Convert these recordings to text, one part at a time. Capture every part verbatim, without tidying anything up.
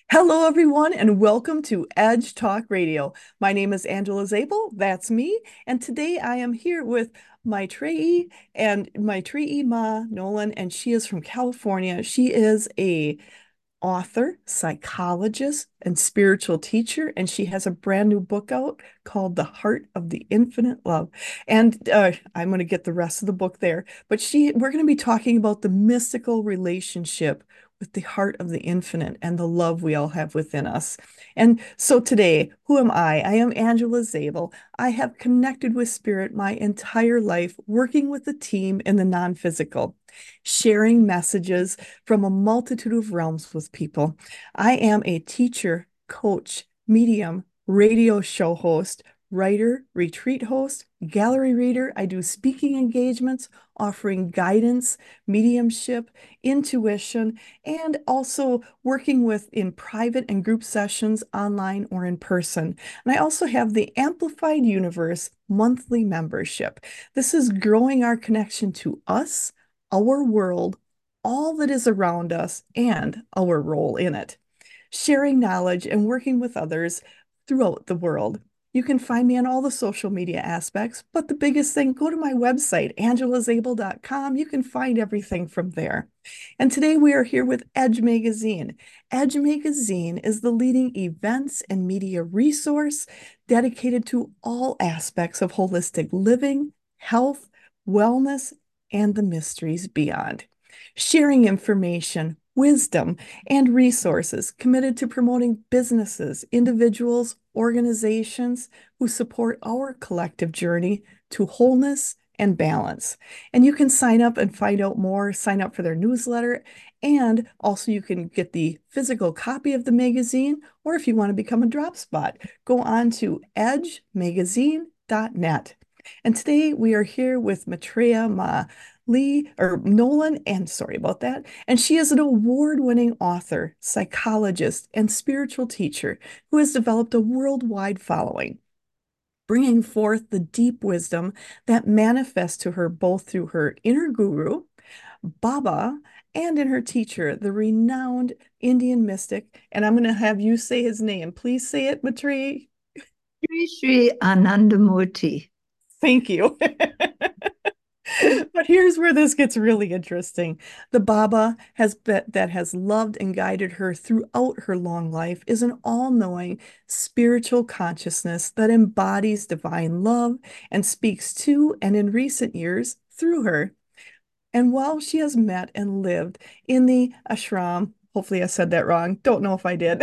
Hello, everyone, and welcome to Edge Talk Radio. My name is Angela Zabel. That's me. And today I am here with Maitreyi and Maitreyi Ma Nolan, and she is from California. She is a author, psychologist, and spiritual teacher, and she has a brand new book out called The Heart of the Infinite Love. And uh, I'm going to get the rest of the book there, but she we're going to be talking about the mystical relationship with the heart of the infinite and the love we all have within us. And so today, who am I? I am Angela Zabel. I have connected with spirit my entire life, working with a team in the non-physical, sharing messages from a multitude of realms with people. I am a teacher, coach, medium, radio show host, writer, retreat host, gallery reader. I do speaking engagements, offering guidance, mediumship, intuition, and also working with in private and group sessions online or in person. And I also have the Amplified Universe monthly membership. This is growing our connection to us, our world, all that is around us, and our role in it, sharing knowledge and working with others throughout the world. You can find me on all the social media aspects, but the biggest thing, go to my website, angela zabel dot com. You can find everything from there. And today we are here with Edge Magazine. Edge Magazine is the leading events and media resource dedicated to all aspects of holistic living, health, wellness, and the mysteries beyond. Sharing information, wisdom, and resources committed to promoting businesses, individuals, organizations who support our collective journey to wholeness and balance. And you can sign up and find out more, sign up for their newsletter, and also you can get the physical copy of the magazine, or if you want to become a drop spot, go on to edge magazine dot net. And today we are here with Maitreyi Ma Lee or Nolan, and sorry about that. And she is an award-winning author, psychologist, and spiritual teacher who has developed a worldwide following, bringing forth the deep wisdom that manifests to her both through her inner guru, Baba, and in her teacher, the renowned Indian mystic. And I'm going to have you say his name. Please say it, Maitreyi. Sri Sri Anandamurti. Thank you. But here's where this gets really interesting. The Baba has been, that has loved and guided her throughout her long life is an all-knowing spiritual consciousness that embodies divine love and speaks to and in recent years through her. And while she has met and lived in the ashram, hopefully I said that wrong, don't know if I did,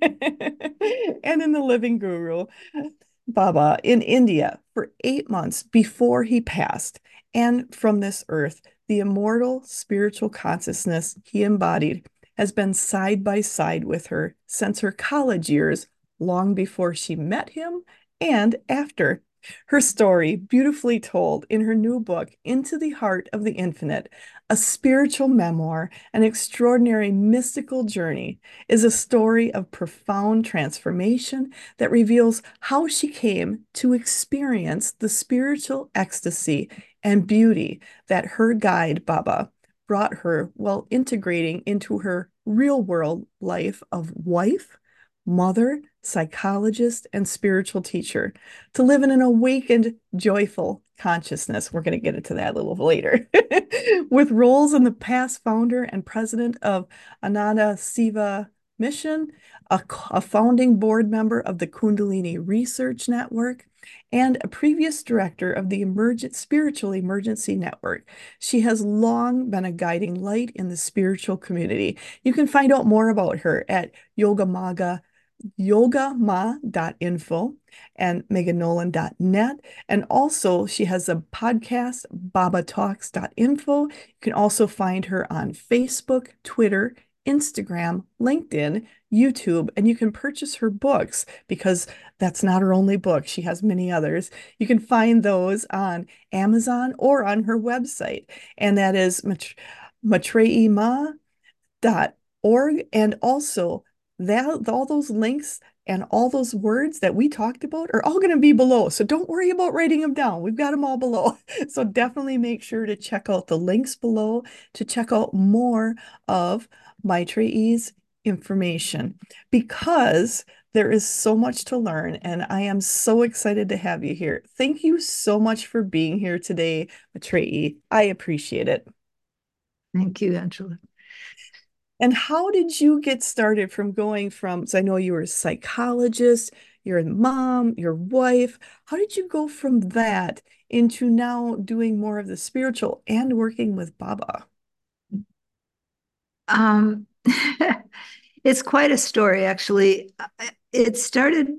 and in the living guru, Baba in India for eight months before he passed. And from this earth, the immortal spiritual consciousness he embodied has been side by side with her since her college years, long before she met him and after. Her story, beautifully told in her new book, Into the Heart of the Infinite, a spiritual memoir, an extraordinary mystical journey, is a story of profound transformation that reveals how she came to experience the spiritual ecstasy and beauty that her guide, Baba, brought her while integrating into her real world life of wife, mother, psychologist, and spiritual teacher to live in an awakened, joyful consciousness. We're going to get into that a little later. With roles in the past founder and president of Ananda Siva Mission, a, a founding board member of the Kundalini Research Network, and a previous director of the Emergent Spiritual Emergency Network. She has long been a guiding light in the spiritual community. You can find out more about her at Yogamaga yogama dot info and megan nolan dot net. And also, she has a podcast, baba talks dot info. You can also find her on Facebook, Twitter, Instagram, LinkedIn, YouTube, and you can purchase her books because that's not her only book. She has many others. You can find those on Amazon or on her website, and that is maitreyi ma dot org. And also, that all those links and all those words that we talked about are all going to be below. So don't worry about writing them down. We've got them all below. So definitely make sure to check out the links below to check out more of Maitreyi's information because there is so much to learn, and I am so excited to have you here. Thank you so much for being here today, Matreyi. I appreciate it. Thank you, Angela. And how did you get started from going from, so I know you were a psychologist, you're a mom, your wife. How did you go from that into now doing more of the spiritual and working with Baba? Um, it's quite a story, actually. It started,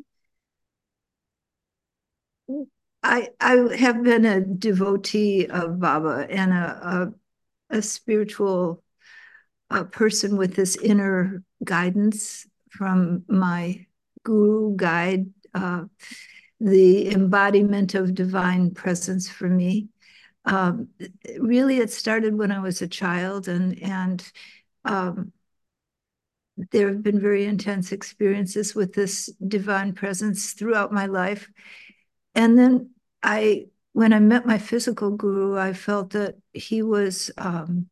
I, I have been a devotee of Baba and a, a, a spiritual uh, person with this inner guidance from my guru guide, uh, the embodiment of divine presence for me. Um, really, it started when I was a child, and and um, there have been very intense experiences with this divine presence throughout my life. And then I, when I met my physical guru, I felt that he was, um,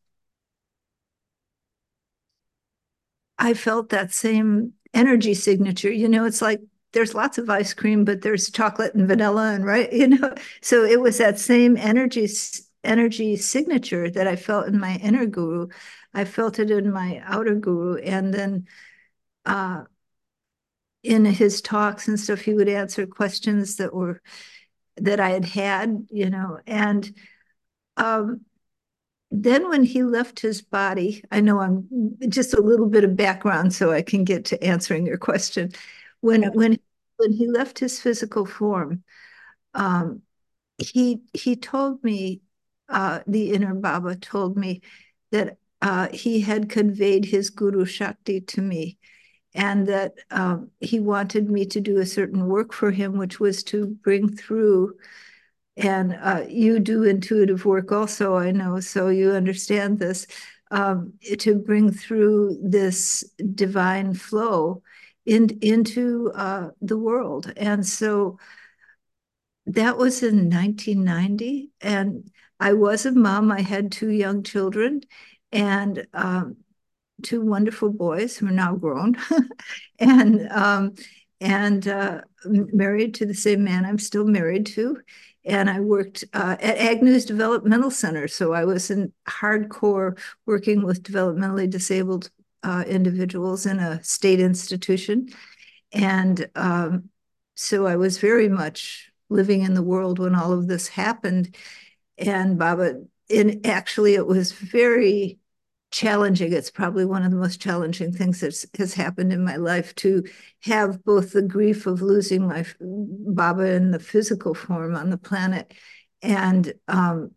I felt that same energy signature. You know, it's like there's lots of ice cream, but there's chocolate and vanilla, and right, you know. So it was that same energy energy signature that I felt in my inner guru. I felt it in my outer guru, and then uh, in his talks and stuff, he would answer questions that were that I had had, you know, and um, then when he left his body, I know I'm just a little bit of background so I can get to answering your question. When Absolutely. when when he left his physical form, um, he he told me, uh, the inner Baba told me that uh, he had conveyed his Guru Shakti to me, and that um, he wanted me to do a certain work for him, which was to bring through. And uh, you do intuitive work also, I know, so you understand this, um, to bring through this divine flow in, into uh, the world. And so that was in nineteen ninety. And I was a mom. I had two young children and um, two wonderful boys who are now grown. and um, and uh, married to the same man I'm still married to. And I worked uh, at Agnew's Developmental Center. So I was in hardcore working with developmentally disabled uh, individuals in a state institution. And um, so I was very much living in the world when all of this happened. And Baba, in actually, it was very challenging. It's probably one of the most challenging things that has happened in my life, to have both the grief of losing my Baba in the physical form on the planet, and um,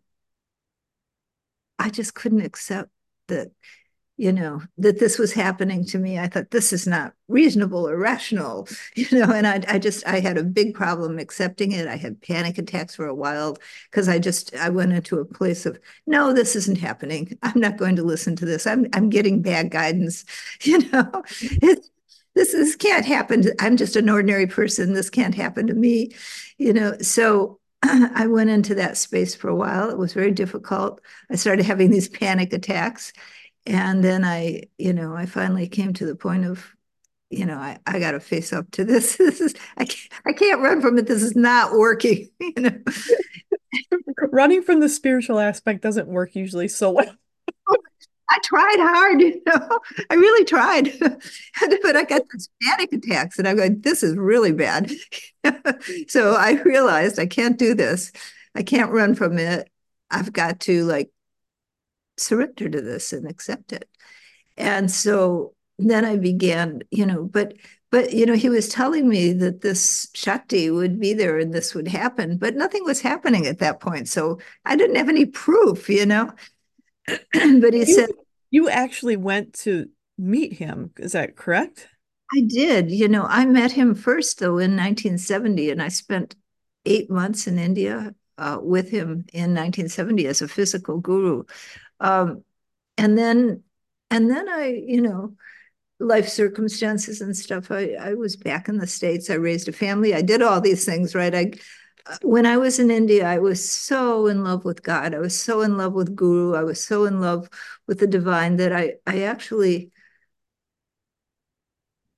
I just couldn't accept that, you know, that this was happening to me. I thought, this is not reasonable or rational, you know, and I, I just, I had a big problem accepting it. I had panic attacks for a while because I just, I went into a place of, no, this isn't happening. I'm not going to listen to this. I'm, I'm getting bad guidance, you know. It, this is can't happen. I'm just an ordinary person. This can't happen to me, you know. So I went into that space for a while. It was very difficult. I started having these panic attacks. And then I, you know, I finally came to the point of, you know, I, I got to face up to this. This is, I can't, I can't run from it. This is not working, you know. Running from the spiritual aspect doesn't work usually so well. I tried hard, you know, I really tried, but I got these panic attacks and I'm going, this is really bad. So I realized I can't do this. I can't run from it. I've got to like surrender to this and accept it. And so then I began, you know, but but you know, he was telling me that this Shakti would be there and this would happen, but nothing was happening at that point. So I didn't have any proof, you know. But he You said, you actually went to meet him, is that correct? I did, you know, I met him first though in nineteen seventy, and I spent eight months in India uh, with him in nineteen seventy as a physical guru. Um, and then and then I, you know, life circumstances and stuff. I, I was back in the States. I raised a family. I did all these things, right? I when I was in India, I was so in love with God. I was so in love with Guru. I was so in love with the divine that I I actually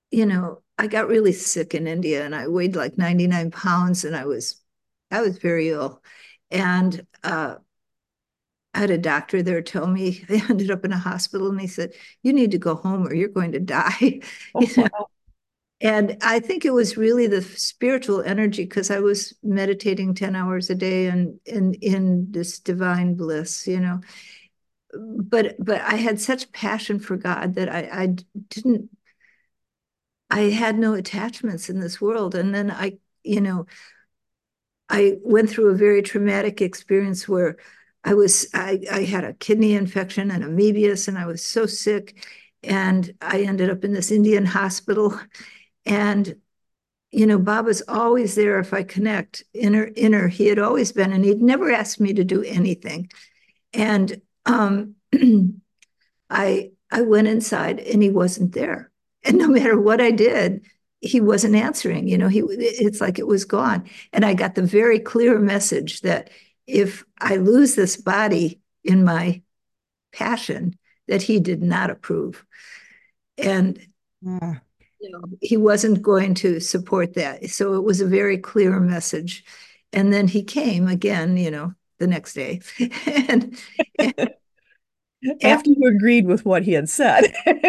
you know, I got really sick in India and I weighed like ninety-nine pounds and I was, I was very ill. And uh, I had a doctor there tell me, I ended up in a hospital and he said, you need to go home or you're going to die. You Oh, know? wow. And I think it was really the spiritual energy because I was meditating ten hours a day and in in this divine bliss, you know. But but I had such passion for God that I, I didn't I had no attachments in this world. And then I, you know, I went through a very traumatic experience where I was I, I had a kidney infection and amoebius and I was so sick and I ended up in this Indian hospital and you know Baba's always there if I connect inner inner he had always been and he'd never asked me to do anything and um I I went inside and he wasn't there. And no matter what I did, he wasn't answering. You know, he it's like it was gone. And I got the very clear message that if I lose this body in my passion, that he did not approve. And Ah. you know, he wasn't going to support that. So it was a very clear message. And then he came again, you know, the next day. and, and After you agreed with what he had said.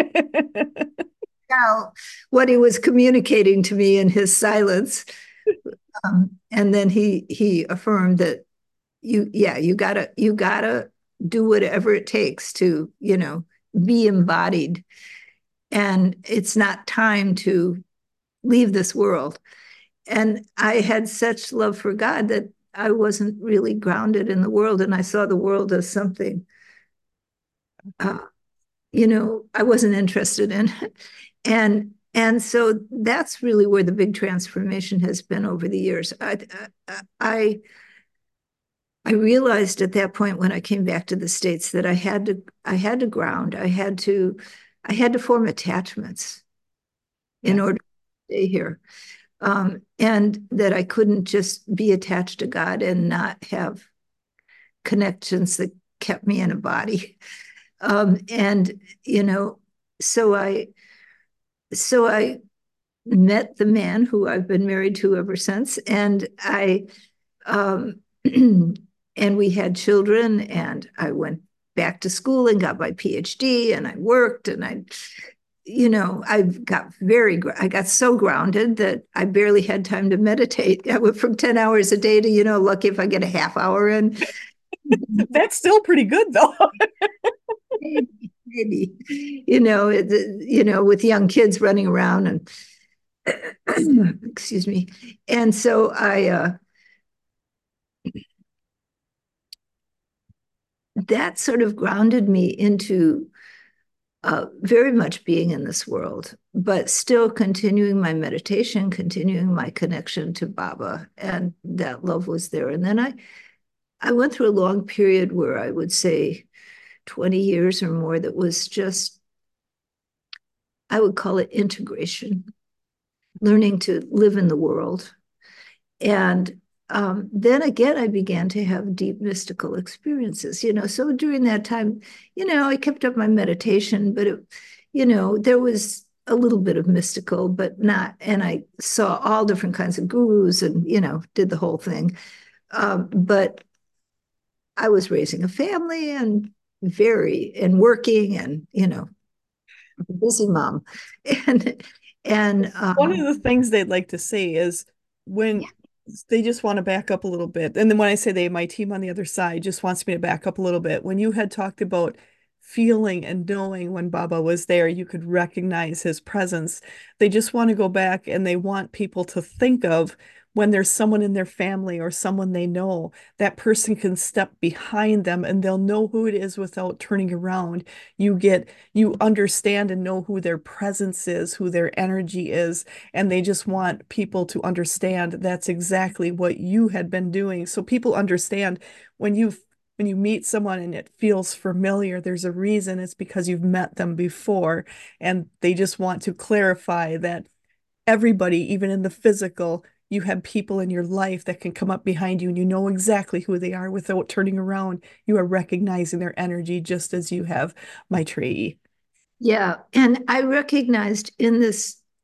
now what he was communicating to me in his silence. Um, and then he he affirmed that you yeah you gotta you gotta do whatever it takes to you know be embodied, and it's not time to leave this world. And I had such love for God that I wasn't really grounded in the world, and I saw the world as something uh, you know I wasn't interested in. and and so that's really where the big transformation has been over the years. I I I realized at that point when I came back to the States that I had to I had to ground. I had to I had to form attachments in Yeah. order to stay here. Um, and that I couldn't just be attached to God and not have connections that kept me in a body. Um, and you know, so I so I met the man who I've been married to ever since, and I um, and we had children, and I went back to school and got my PhD, and I worked, and I, you know, I got very, I got so grounded that I barely had time to meditate. I went from ten hours a day to, you know, lucky if I get a half hour in. That's still pretty good though. Maybe, maybe, you know, it, you know, with young kids running around and, excuse me. And so I, uh, that sort of grounded me into uh, very much being in this world, but still continuing my meditation, continuing my connection to Baba, and that love was there. And then I, I went through a long period where I would say twenty years or more that was just, I would call it integration, learning to live in the world. And um, then again, I began to have deep mystical experiences, you know. So during that time, you know, I kept up my meditation, but it, you know, there was a little bit of mystical, but not, and I saw all different kinds of gurus and, you know, did the whole thing. Um, but I was raising a family and very, and working and, you know, busy mom. And, and, One of um, the things they'd like to say is when they just want to back up a little bit. And then when I say they, my team on the other side just wants me to back up a little bit. When you had talked about feeling and knowing when Baba was there, you could recognize his presence. They just want to go back and they want people to think of when there's someone in their family or someone they know, that person can step behind them and they'll know who it is without turning around. You get, you understand and know who their presence is, who their energy is, and they just want people to understand that's exactly what you had been doing. So people understand when you when you meet someone and it feels familiar, there's a reason. It's because you've met them before, and they just want to clarify that everybody, even in the physical, you have people in your life that can come up behind you and you know exactly who they are without turning around. You are recognizing their energy just as you have Maitreyi. yeah. And I recognized in this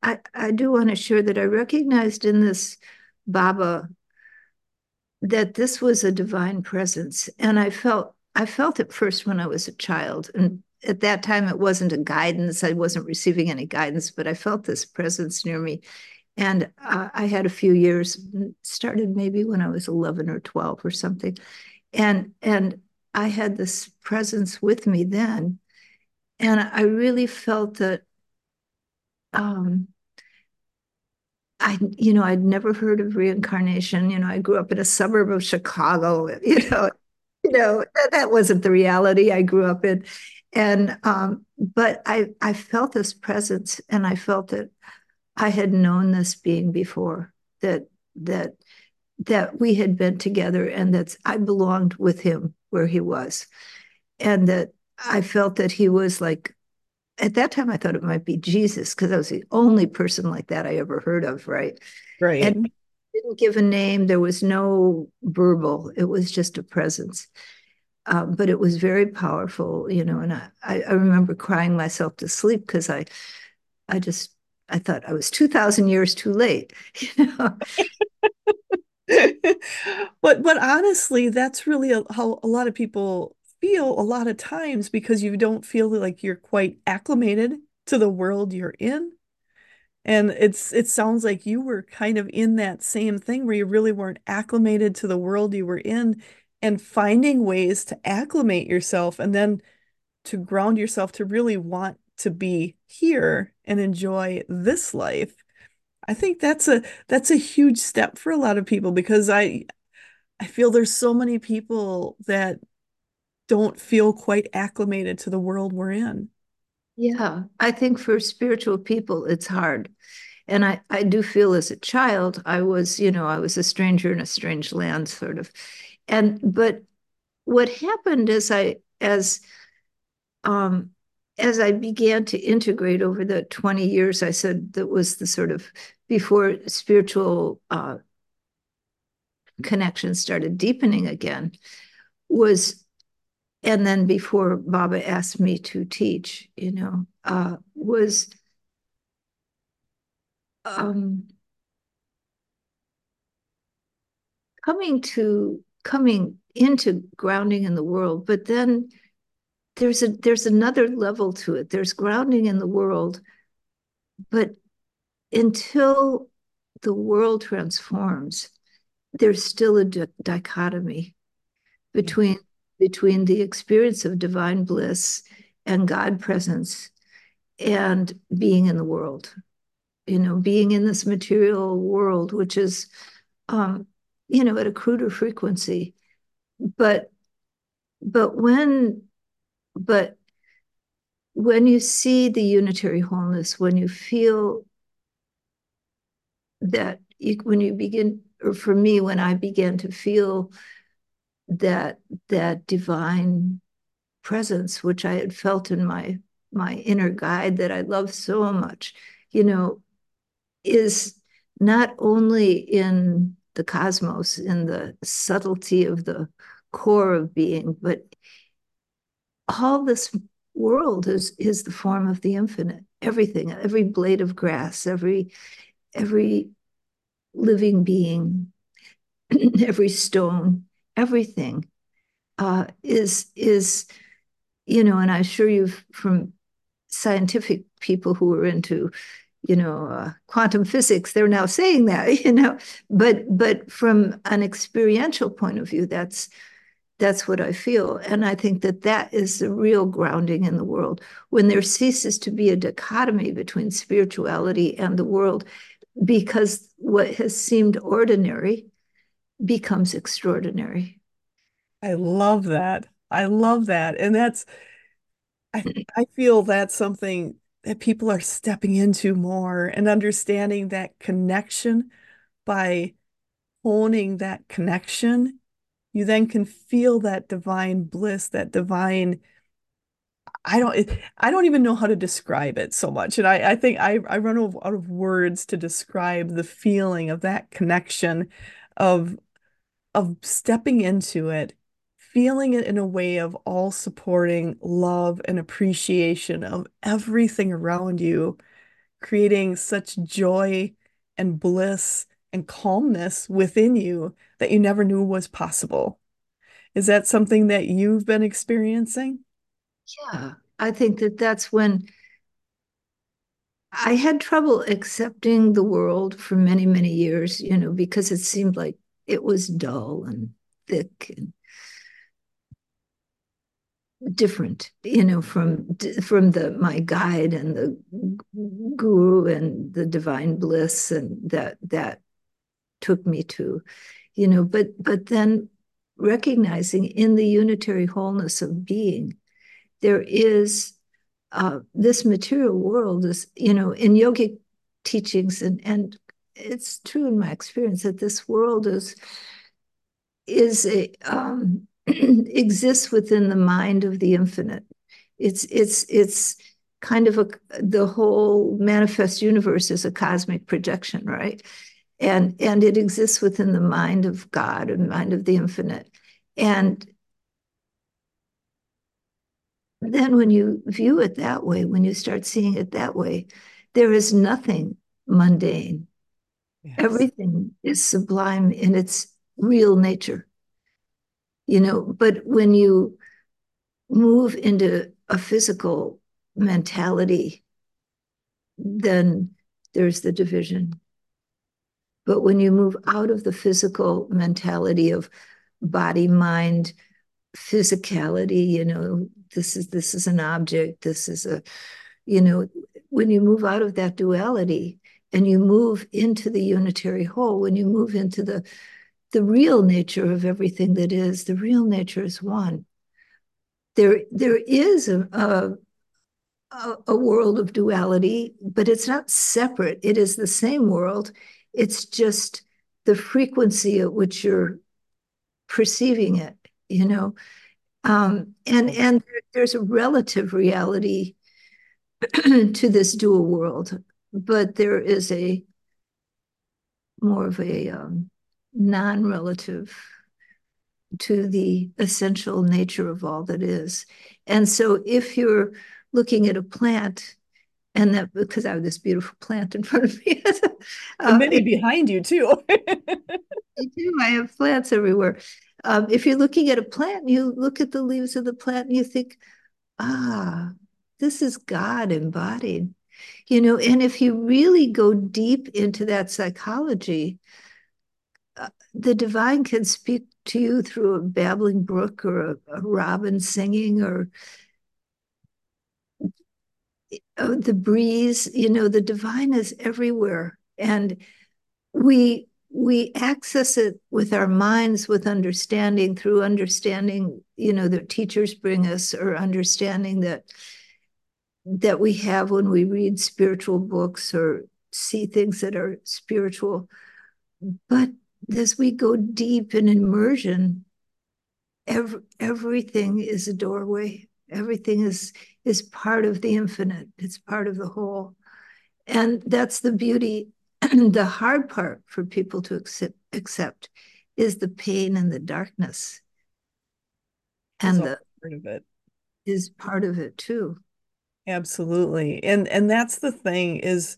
I, I do want to share that I recognized in this Baba that this was a divine presence. And I felt I felt it first when I was a child. And at that time it wasn't a guidance. I wasn't receiving any guidance, but I felt this presence near me. And uh, I had a few years, started maybe when I was eleven or twelve or something. And and I had this presence with me then. And I really felt that um, I, you know, I'd never heard of reincarnation. You know, I grew up in a suburb of Chicago. You know, you know that, that wasn't the reality I grew up in, and um, but I I felt this presence, and I felt that I had known this being before. That that that we had been together, and that I belonged with him where he was, and that I felt that he was like at that time I thought it might be Jesus because I was the only person like that I ever heard of, right? And Right. didn't give a name. There was no verbal. It was just a presence. Um, but it was very powerful, you know. And I, I remember crying myself to sleep because I, I just, I thought I was two thousand years too late, you know. But but honestly, that's really a, how a lot of people feel a lot of times because you don't feel like you're quite acclimated to the world you're in. And it's it sounds like you were kind of in that same thing where you really weren't acclimated to the world you were in and finding ways to acclimate yourself and then to ground yourself to really want to be here and enjoy this life. I think that's a that's a huge step for a lot of people because I I feel there's so many people that don't feel quite acclimated to the world we're in. Yeah, I think for spiritual people, it's hard. And I, I do feel as a child, I was, you know, I was a stranger in a strange land, sort of. And, but what happened is I, as, um, as I began to integrate over the twenty years, I said that was the sort of before spiritual uh, connection started deepening again, was, and then before Baba asked me to teach, you know, uh, was um, coming to coming into grounding in the world, but then there's a there's another level to it. There's grounding in the world, but until the world transforms, there's still a di- dichotomy Yeah. between between the experience of divine bliss and God presence and being in the world. You know, being in this material world, which is, um, you know, at a cruder frequency. But but when but when you see the unitary wholeness, when you feel that you, when you begin, or for me, when I began to feel that that divine presence, which I had felt in my my inner guide that I love so much, you know, is not only in the cosmos, in the subtlety of the core of being, but all this world is is the form of the infinite. Everything, every blade of grass, every every living being, every stone, everything uh, is is you know. And I assure you, from scientific people who are into you know uh, quantum physics, they're now saying that you know. But but from an experiential point of view, that's that's what I feel. And I think that that is the real grounding in the world. When there ceases to be a dichotomy between spirituality and the world, because what has seemed ordinary becomes extraordinary. I love that. I love that. And that's I I feel that's something that people are stepping into more and understanding that connection by honing that connection. You then can feel that divine bliss, that divine I don't I don't even know how to describe it so much. And I, I think I, I run out of, out of words to describe the feeling of that connection of of stepping into it, feeling it in a way of all supporting love and appreciation of everything around you, creating such joy and bliss and calmness within you that you never knew was possible. Is that something that you've been experiencing? Yeah, I think that that's when I had trouble accepting the world for many, many years, you know, because it seemed like it was dull and thick and different, you know, from from the my guide and the guru and the divine bliss, and that that took me to, you know, but but then recognizing in the unitary wholeness of being, there is uh, this material world is, you know, in yogic teachings, and and it's true in my experience that this world is is a um, exists within the mind of the infinite. It's it's it's kind of a the whole manifest universe is a cosmic projection, right? And and it exists within the mind of God and mind of the infinite. And then when you view it that way, when you start seeing it that way, there is nothing mundane. Yes. Everything is sublime in its real nature, you know. But when you move into a physical mentality, then there's the division. But when you move out of the physical mentality of body, mind, physicality, you know, this is this is an object, this is a, you know, when you move out of that duality and you move into the unitary whole, when you move into the the real nature of everything that is, the real nature is one. There, there is a, a, a world of duality, but it's not separate. It is the same world. It's just the frequency at which you're perceiving it, you know. Um, and and there's a relative reality to this dual world, but there is a more of a um, non-relative to the essential nature of all that is. And so if you're looking at a plant, and that because I have this beautiful plant in front of me, And uh, many behind you too. I do. I have plants everywhere. Um, if you're looking at a plant, you look at the leaves of the plant and you think, ah, this is God embodied. You know, and if you really go deep into that psychology, uh, the divine can speak to you through a babbling brook or a, a robin singing or uh, the breeze. You know, the divine is everywhere. And we we access it with our minds, with understanding, through understanding, you know, that teachers bring us, or understanding that that we have when we read spiritual books or see things that are spiritual. But as we go deep in immersion, every, everything is a doorway. Everything is is part of the infinite. It's part of the whole. And that's the beauty. The hard part for people to accept, accept is the pain and the darkness. Is And all the part of it. is part of it too. Absolutely. And and that's the thing is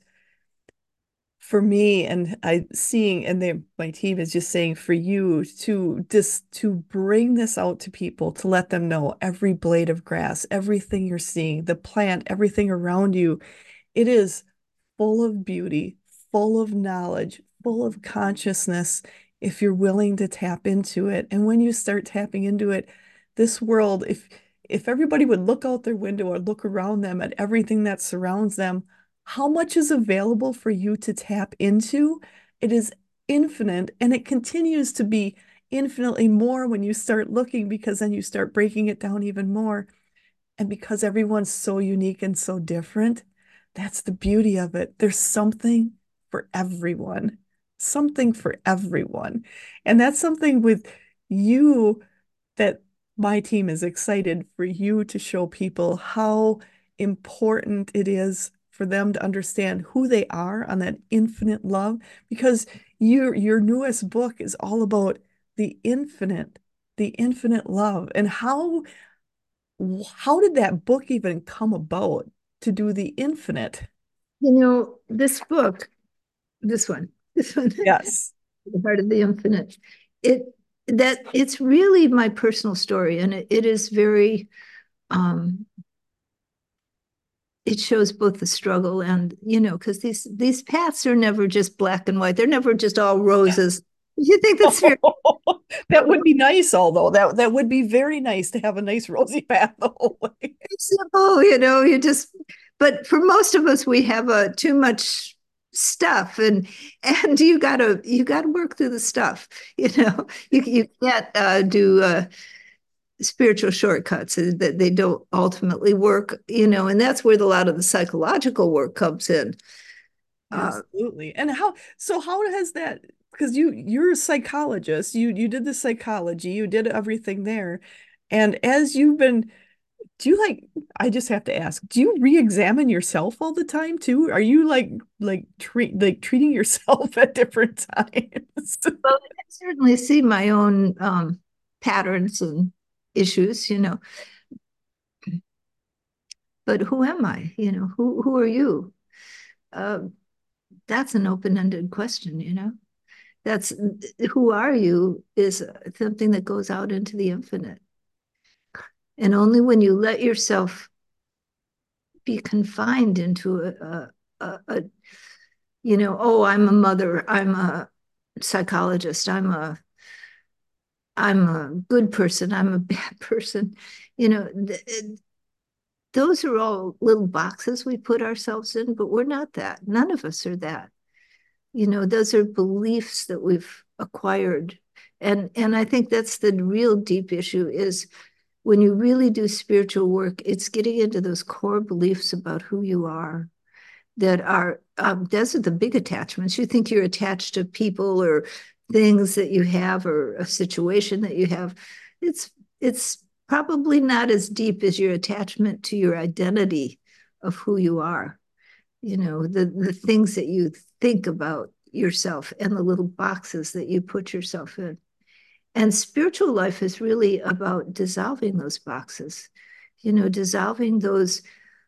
for me, and I seeing, and they, my team is just saying for you to just to bring this out to people, to let them know every blade of grass, everything you're seeing, the plant, everything around you, it is full of beauty, full of knowledge, full of consciousness if you're willing to tap into it. And when you start tapping into it, this world, if if everybody would look out their window or look around them at everything that surrounds them, how much is available for you to tap into? It is infinite, and it continues to be infinitely more when you start looking, because then you start breaking it down even more. And because everyone's so unique and so different, that's the beauty of it. There's something for everyone, something for everyone. And that's something with you that my team is excited for you to show people how important it is for them to understand who they are on that infinite love, because your your newest book is all about the infinite, the infinite love. And how how did that book even come about to do the infinite? You know, this book, this one, this one, Yes. The Heart of the Infinite, it that it's really my personal story, and it, it is very um it shows both the struggle and, you know, because these these paths are never just black and white. They're never just all roses. You think that's very That would be nice, although that that would be very nice to have a nice rosy path the whole way. simple, you know, you just, but for most of us, we have uh, too much stuff, and and you gotta you gotta work through the stuff, you know. You you can't uh, do uh, spiritual shortcuts that they don't ultimately work, you know, and that's where the, a lot of the psychological work comes in. Uh, Absolutely. And how, so how has that, because you you're a psychologist, you you did the psychology, you did everything there. And as you've been, do you like, I just have to ask, do you re-examine yourself all the time too? Are you like like treat like treating yourself at different times? well, I certainly see my own um, patterns and issues, you know, but who am I? You know, who who are you? Uh, that's an open-ended question, you know. That's who are you is something that goes out into the infinite. And only when you let yourself be confined into a, a, a, you know, oh, I'm a mother, I'm a psychologist, I'm a I'm a good person, I'm a bad person, you know, th- those are all little boxes we put ourselves in, but we're not that. None of us are that. You know, those are beliefs that we've acquired. And and I think that's the real deep issue is when you really do spiritual work, it's getting into those core beliefs about who you are that are, um, those are the big attachments. You think you're attached to people or things that you have or a situation that you have. It's, it's probably not as deep as your attachment to your identity of who you are. You know, the, the things that you think about yourself and the little boxes that you put yourself in. And spiritual life is really about dissolving those boxes, you know, dissolving those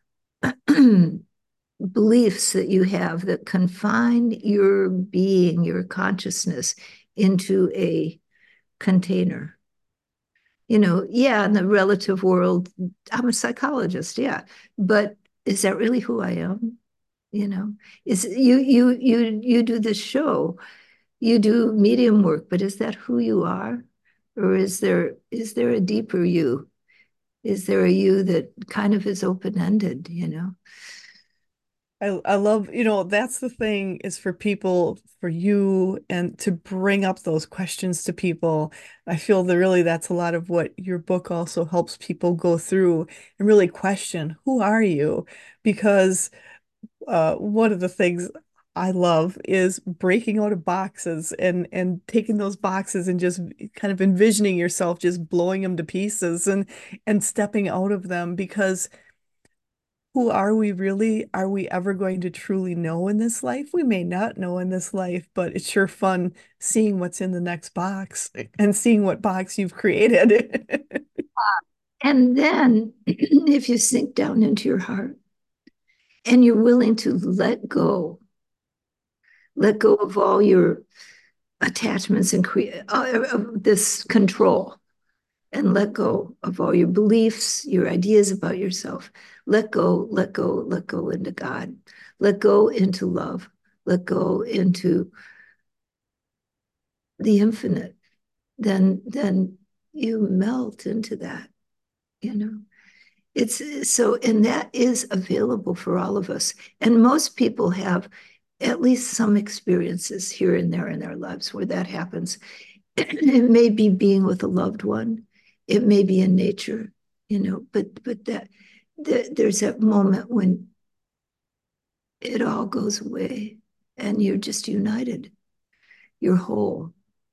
beliefs that you have that confine your being, your consciousness into a container. You know, yeah, in the relative world, I'm a psychologist, yeah, but is that really who I am? You know, is you you you you do this show, you do medium work, but is that who you are? Or is there is there a deeper you? Is there a you that kind of is open-ended, you know? I I love, you know, that's the thing is for people, for you, and to bring up those questions to people. I feel that really that's a lot of what your book also helps people go through and really question, who are you? Because uh, one of the things I love is breaking out of boxes and and taking those boxes and just kind of envisioning yourself just blowing them to pieces and and stepping out of them because who are we really? Are we ever going to truly know in this life? We may not know in this life, but it's sure fun seeing what's in the next box and seeing what box you've created. And then if you sink down into your heart and you're willing to let go, let go of all your attachments and create uh, of this control and let go of all your beliefs, your ideas about yourself. Let go, let go, let go into God. Let go into love. Let go into the infinite. Then, then you melt into that, you know. It's so, and that is available for all of us. And most people have at least some experiences here and there in their lives where that happens. It may be being with a loved one, it may be in nature, you know, but but that, that there's that moment when it all goes away and you're just united, you're whole.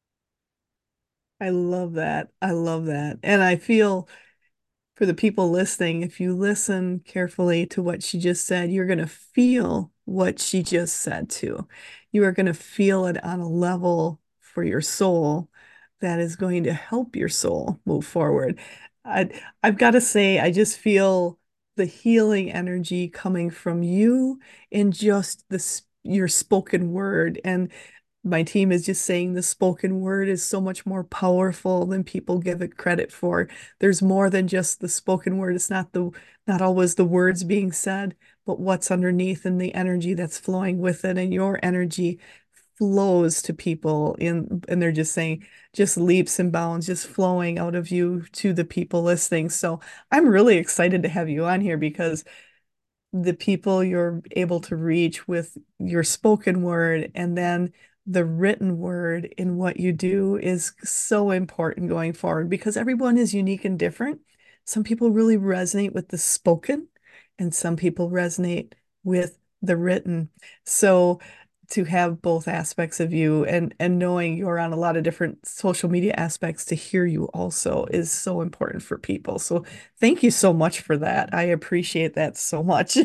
I love that. I love that. And I feel for the people listening, if you listen carefully to what she just said, you're going to feel what she just said too. You are going to feel it on a level for your soul that is going to help your soul move forward. I, I've got to say, I just feel the healing energy coming from you and just the your spoken word. And my team is just saying the spoken word is so much more powerful than people give it credit for. There's more than just the spoken word. It's not the not always the words being said, but what's underneath and the energy that's flowing with it. And your energy flows to people in and they're just saying just leaps and bounds, just flowing out of you to the people listening. So I'm really excited to have you on here because the people you're able to reach with your spoken word and then the written word in what you do is so important going forward because everyone is unique and different. Some people really resonate with the spoken, and some people resonate with the written. So to have both aspects of you and and knowing you're on a lot of different social media aspects to hear you also is so important for people. So thank you so much for that. I appreciate that so much.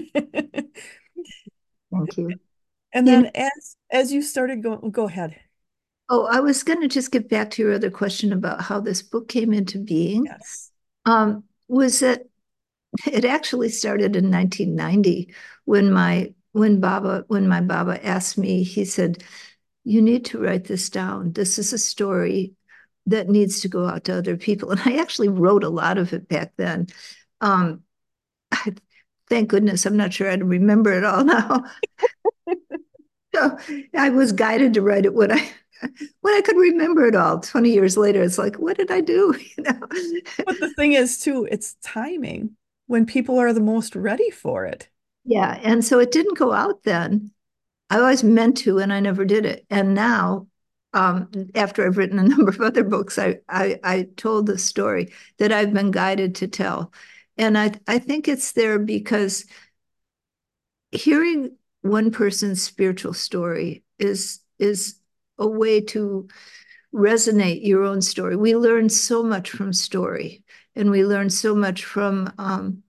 Thank you. And You know, then as as you started going, go ahead. oh, I was going to just get back to your other question about how this book came into being. Yes. Um, was that it actually started in nineteen ninety when my when Baba when my Baba asked me, he said, "You need to write this down. This is a story that needs to go out to other people." And I actually wrote a lot of it back then. Um, I, thank goodness I'm not sure I'd remember it all now. So I was guided to write it when I when I could remember it all. twenty years later, it's like, what did I do? You know? But the thing is too, it's timing when people are the most ready for it. Yeah. And so it didn't go out then. I always meant to, and I never did it. And now, um, after I've written a number of other books, I, I, I told the story that I've been guided to tell. And I, I think it's there because hearing one person's spiritual story is, is a way to resonate your own story. We learn so much from story, and we learn so much from um,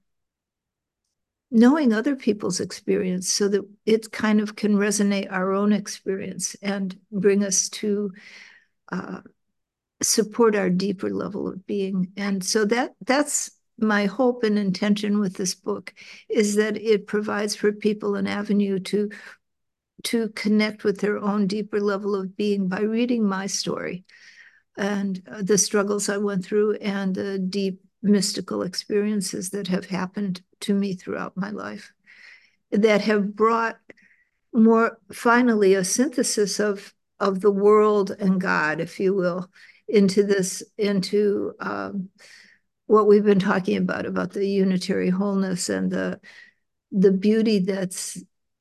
knowing other people's experience so that it kind of can resonate our own experience and bring us to uh, support our deeper level of being. And so that that's my hope and intention with this book, is that it provides for people an avenue to to connect with their own deeper level of being by reading my story and uh, the struggles I went through and the deep mystical experiences that have happened to me throughout my life that have brought more finally a synthesis of of the world and God, if you will, into this into um, what we've been talking about about the unitary wholeness and the the beauty that's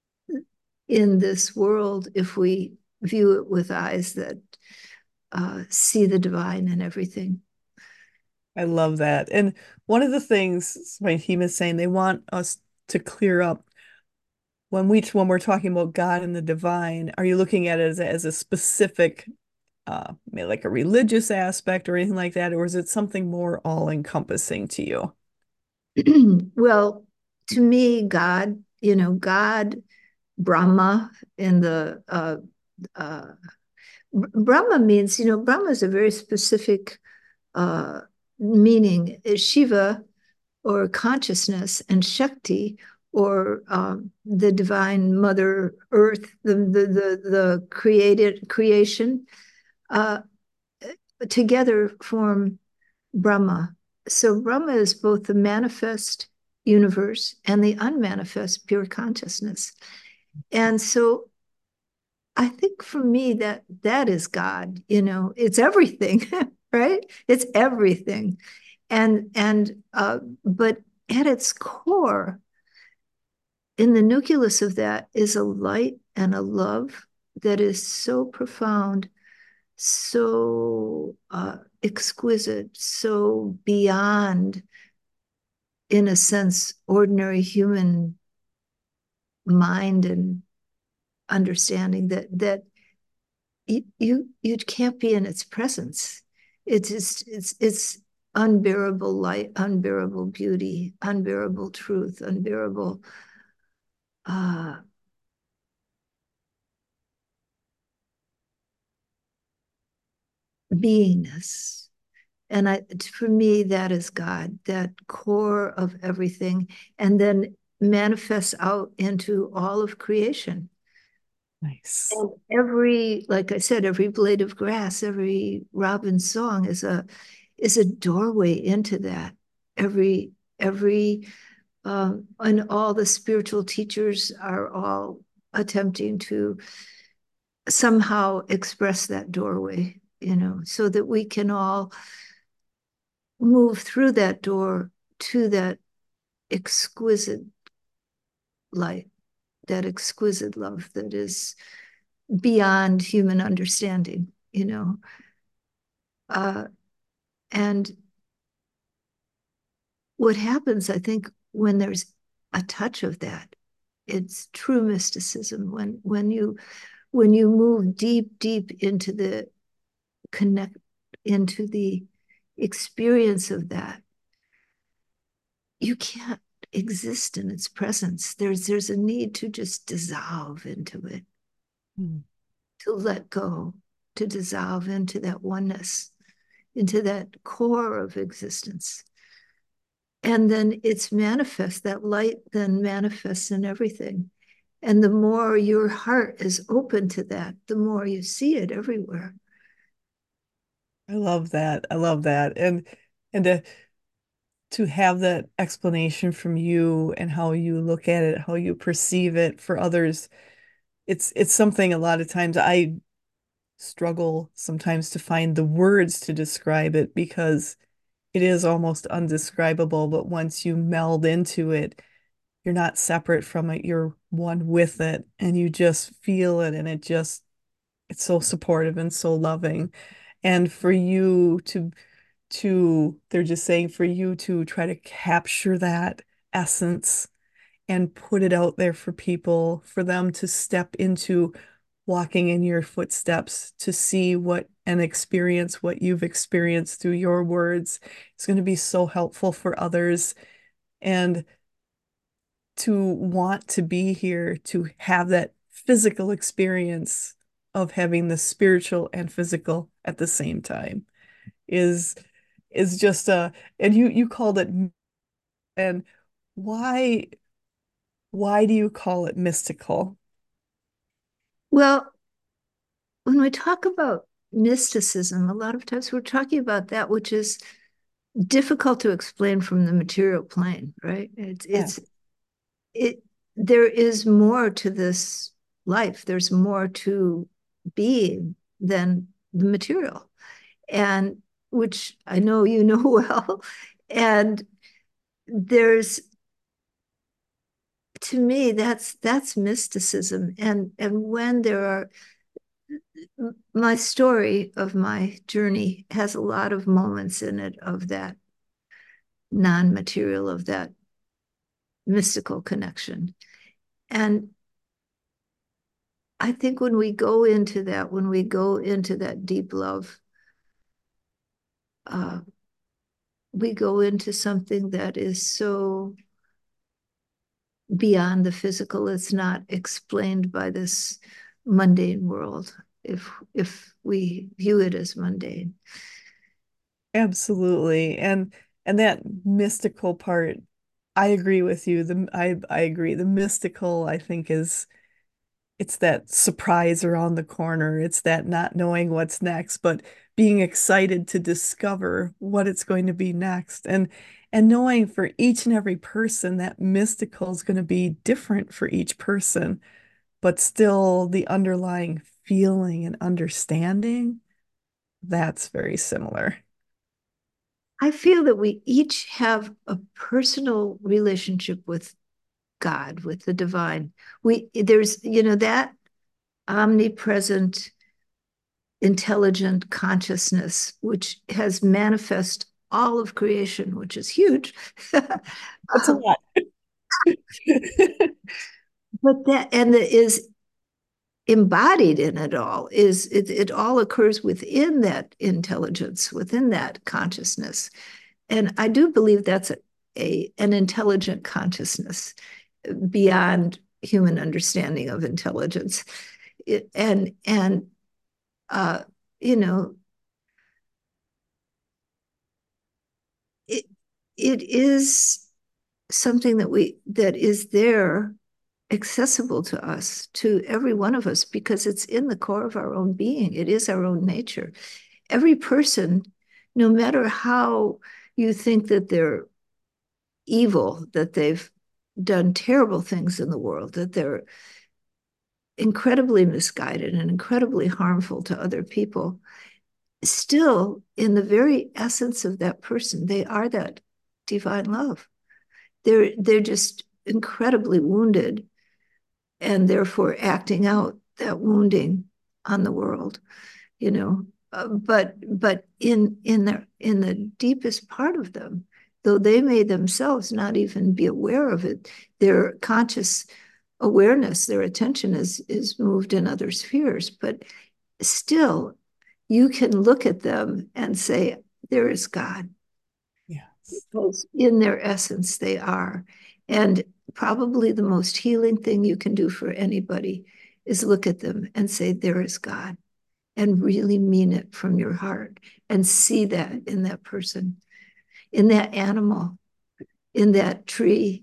in this world if we view it with eyes that uh, see the divine in everything. I love that. And one of the things my team is saying they want us to clear up when we when we're talking about God and the divine, are you looking at it as a, as a specific uh maybe like a religious aspect or anything like that, or is it something more all-encompassing to you? Well, to me, God, you know, God, Brahma in the uh, uh, Brahma means, you know, Brahma is a very specific uh, meaning. Shiva or consciousness and Shakti or um, the divine Mother Earth, the the the, the created creation, uh, together form Brahma. So Brahma is both the manifest universe and the unmanifest pure consciousness. And so I think for me that that is God, you know, it's everything, right? It's everything. And and uh but at its core, in the nucleus of that is a light and a love that is so profound, so uh, exquisite, so beyond, in a sense, ordinary human mind and understanding that that you you, you can't be in its presence. It's just, it's it's unbearable light, unbearable beauty, unbearable truth, unbearable uh, beingness. And I, for me, that is God, that core of everything, and then manifests out into all of creation. Nice. And every, like I said, every blade of grass, every robin song is a is a doorway into that. Every every um, and all the spiritual teachers are all attempting to somehow express that doorway, you know, so that we can all move through that door to that exquisite light, that exquisite love that is beyond human understanding, you know. Uh, and what happens, I think, when there's a touch of that, it's true mysticism. When when you when you move deep, deep into the connect into the experience of that, you can't exist in its presence. There's there's a need to just dissolve into it, Mm. to let go, to dissolve into that oneness, into that core of existence. And then it's manifest, that light then manifests in everything. And the more your heart is open to that, the more you see it everywhere. I love that. I love that. And and to to have that explanation from you and how you look at it, how you perceive it for others, it's it's something a lot of times I struggle sometimes to find the words to describe it because it is almost undescribable, but once you meld into it, you're not separate from it, you're one with it, and you just feel it, and it just it's so supportive and so loving. And for you to to they're just saying for you to try to capture that essence and put it out there for people, for them to step into walking in your footsteps, to see what and experience what you've experienced through your words. It's going to be so helpful for others. And to want to be here, to have that physical experience of having the spiritual and physical at the same time is is just a and you you called it and why why do you call it mystical? Well, when we talk about mysticism, a lot of times we're talking about that which is difficult to explain from the material plane, right? It's Yeah, it's it there is more to this life. There's more to being than the material. And which I know you know well. And there's to me that's that's mysticism. And and when there are my story of my journey has a lot of moments in it of that non-material, of that mystical connection. And I think when we go into that, when we go into that deep love, uh, we go into something that is so beyond the physical. It's not explained by this mundane world, if if we view it as mundane. absolutely. And and that mystical part, I agree with you. The I I agree. The mystical, I think, is it's that surprise around the corner. It's that not knowing what's next, but being excited to discover what it's going to be next. And and knowing for each and every person that mystical is going to be different for each person, but still the underlying feeling and understanding, that's very similar. I feel that we each have a personal relationship with God, with the divine. We there's you know that omnipresent intelligent consciousness which has manifest all of creation, which is huge. That's a um, lot. but that and that is embodied in it all, is it, it all occurs within that intelligence, within that consciousness. And I do believe that's a, a an intelligent consciousness beyond human understanding of intelligence. It, and and uh, you know, it is something that we that is there, accessible to us, to every one of us, because it's in the core of our own being. It is our own nature. Every person, no matter how you think that they're evil, that they've done terrible things in the world, that they're incredibly misguided and incredibly harmful to other people, still, in the very essence of that person, they are that divine love. They're they're just incredibly wounded, and therefore acting out that wounding on the world, you know. Uh, but but in in their in the deepest part of them, though they may themselves not even be aware of it, their conscious awareness, their attention is is moved in other spheres. But still, you can look at them and say, there is God, Yes. because in their essence they are. And probably the most healing thing you can do for anybody is look at them and say, there is God, and really mean it from your heart and see that in that person, in that animal, in that tree.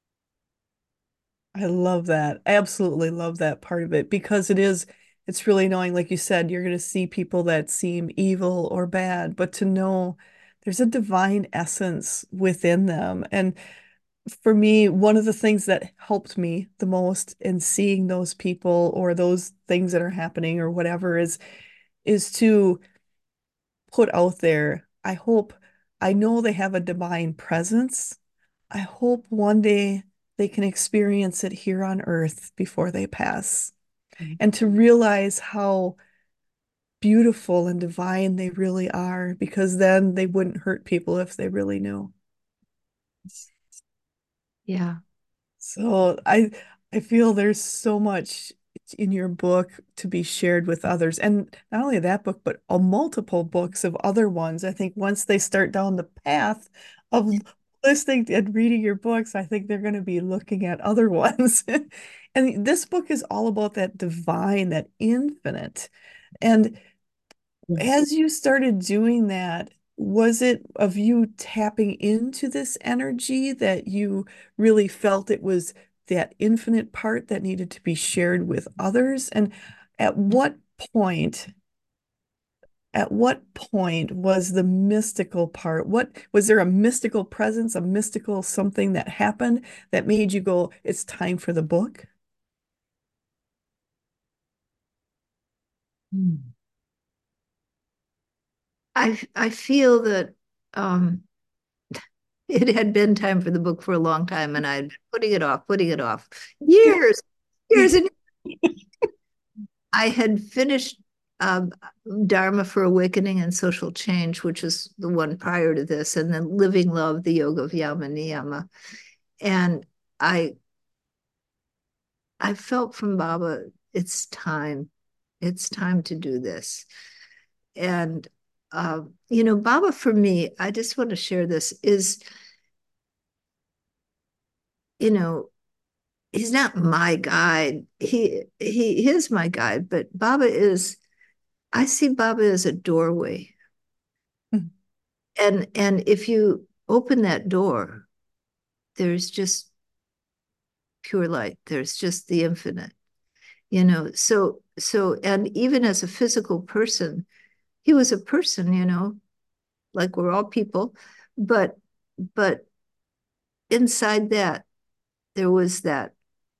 I love that. I absolutely love that part of it because it is, it's really knowing, like you said, you're going to see people that seem evil or bad, but to know there's a divine essence within them. And for me, one of the things that helped me the most in seeing those people or those things that are happening or whatever is is to put out there, I hope, I know they have a divine presence. I hope one day they can experience it here on earth before they pass and to realize how beautiful and divine they really are, because then they wouldn't hurt people if they really knew. Yeah. So I I feel there's so much in your book to be shared with others. And not only that book, but a multiple books of other ones. I think once they start down the path of listening and reading your books, I think they're going to be looking at other ones. And this book is all about that divine, that infinite. And as you started doing that, was it of you tapping into this energy that you really felt it was that infinite part that needed to be shared with others? And at what point, at what point was the mystical part? What was there a mystical presence, a mystical something that happened that made you go, it's time for the book? I I feel that um, it had been time for the book for a long time, and I'd been putting it off, putting it off, years, years, and I had finished um, Dharma for Awakening and Social Change, which is the one prior to this, and then Living Love, the Yoga of Yama Niyama. And I I felt from Baba, it's time. It's time to do this. And uh, you know, Baba for me, I just want to share this, is, you know, he's not my guide. He he is my guide, but Baba is, I see Baba as a doorway. And and if you open that door, there's just pure light. There's just the infinite, you know. So so and even as a physical person, he was a person, you know, like we're all people, but but inside that there was that,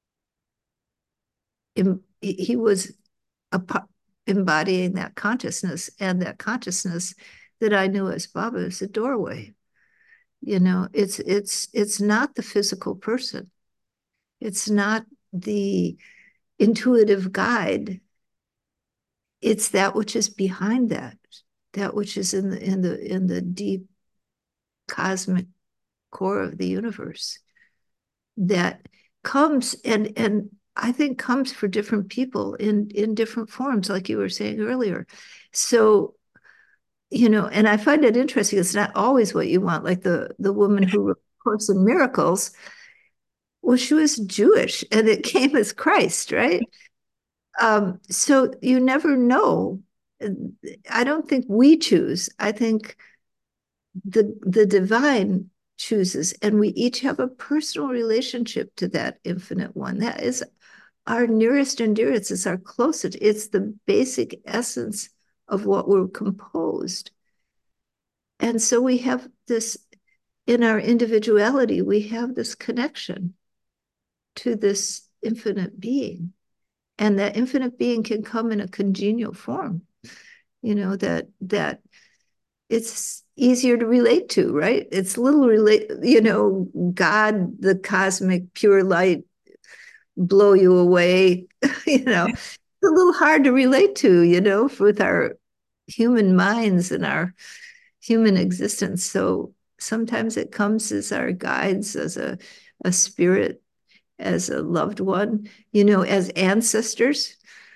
he was a, embodying that consciousness, and that consciousness that I knew as Baba is a doorway. You know, it's it's it's not the physical person. It's not the intuitive guide. It's that which is behind that, that which is in the in the in the deep cosmic core of the universe, that comes and and I think comes for different people in in different forms, like you were saying earlier. So, you know, and I find it interesting. It's not always what you want. Like the the woman who wrote Course in Miracles, well, she was Jewish, and it came as Christ, right? Um, so you never know. I don't think we choose. I think the the divine chooses, and we each have a personal relationship to that infinite one. That is our nearest and dearest, it's our closest, it's the basic essence of what we're composed. And so we have this, in our individuality, we have this connection to this infinite being. And that infinite being can come in a congenial form, you know, that that it's easier to relate to, right? It's little relate, you know, God, the cosmic pure light, blow you away, you know. It's a little hard to relate to, you know, with our human minds and our human existence. So sometimes it comes as our guides, as a, a spirit, as a loved one, you know, as ancestors,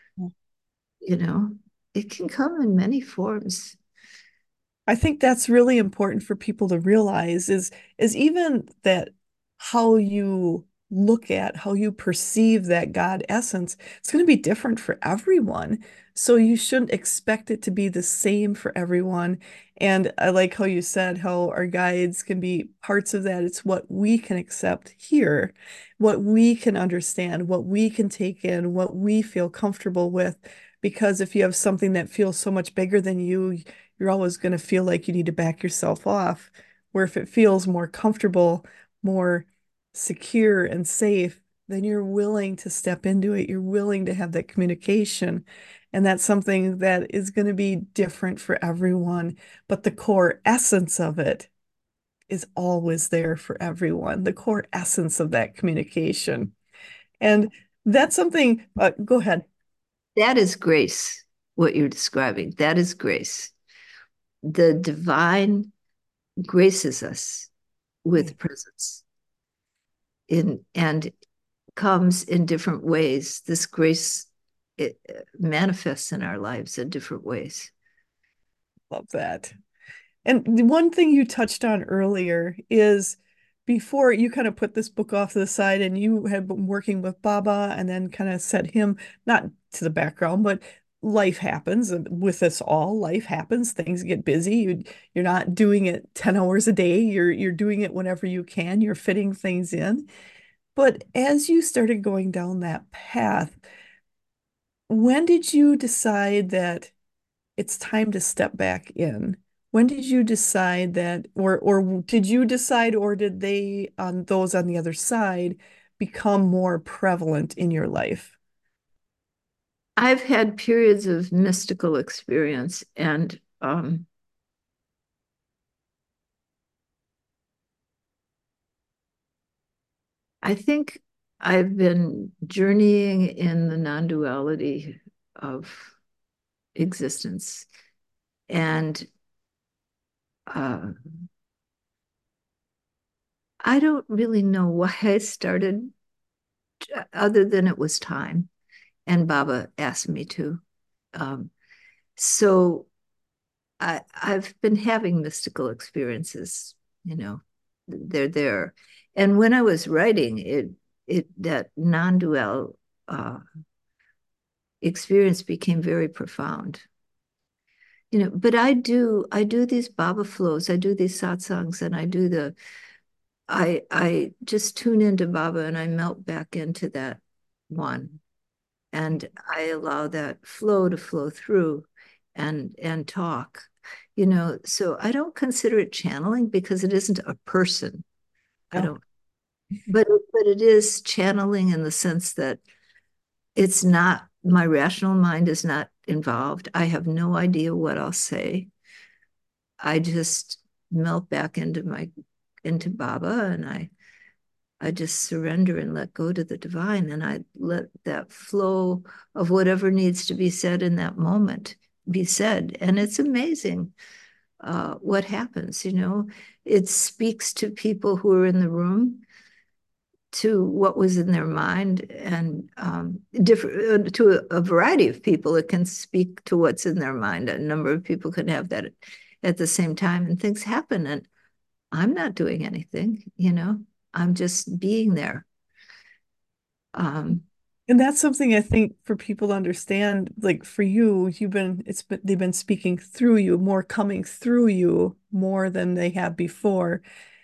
you know, it can come in many forms. I think that's really important for people to realize is is even that how you look at, how you perceive that God essence, it's going to be different for everyone. So you shouldn't expect it to be the same for everyone. And I like how you said how our guides can be parts of that. It's what we can accept here, what we can understand, what we can take in, what we feel comfortable with. Because if you have something that feels so much bigger than you, you're always going to feel like you need to back yourself off. Where if it feels more comfortable, more secure and safe, then you're willing to step into it. You're willing to have that communication. And that's something that is going to be different for everyone. But the core essence of it is always there for everyone, the core essence of that communication. And that's something, uh, go ahead. That is grace, what you're describing. That is grace. The divine graces us Yeah, with presence in and comes in different ways. This grace, it manifests in our lives in different ways. love that. And the one thing you touched on earlier is before you kind of put this book off to the side and you had been working with Baba and then kind of set him not to the background, but life happens with us all. Life happens. Things get busy. You, you're not doing it ten hours a day. You're you're doing it whenever you can. You're fitting things in. But as you started going down that path, when did you decide that it's time to step back in? When did you decide that, or or did you decide, or did they on those on the other side become more prevalent in your life? I've had periods of mystical experience, and um, I think I've been journeying in the non duality of existence. And uh, I don't really know why I started, other than it was time. And Baba asked me to. Um, so I, I've been having mystical experiences, you know, they're there. And when I was writing it, it that non-dual uh, experience became very profound. You know, but I do I do these Baba flows, I do these satsangs, and I do the I I just tune into Baba and I melt back into that one, and I allow that flow to flow through and and talk. You know, so I don't consider it channeling because it isn't a person. I No. don't, but but it is channeling in the sense that it's not, my rational mind is not involved. I have no idea what I'll say. I just melt back into my into Baba, and I I just surrender and let go to the divine, and I let that flow of whatever needs to be said in that moment be said. And it's amazing uh, what happens, you know. It speaks to people who are in the room, to what was in their mind, and um, different uh, to a, a variety of people. It can speak to what's in their mind. A number of people can have that at the same time, and things happen. And I'm not doing anything, you know. I'm just being there. Um, And that's something I think for people to understand, like for you, you've been it's been they've been speaking through you, more coming through you more than they have before.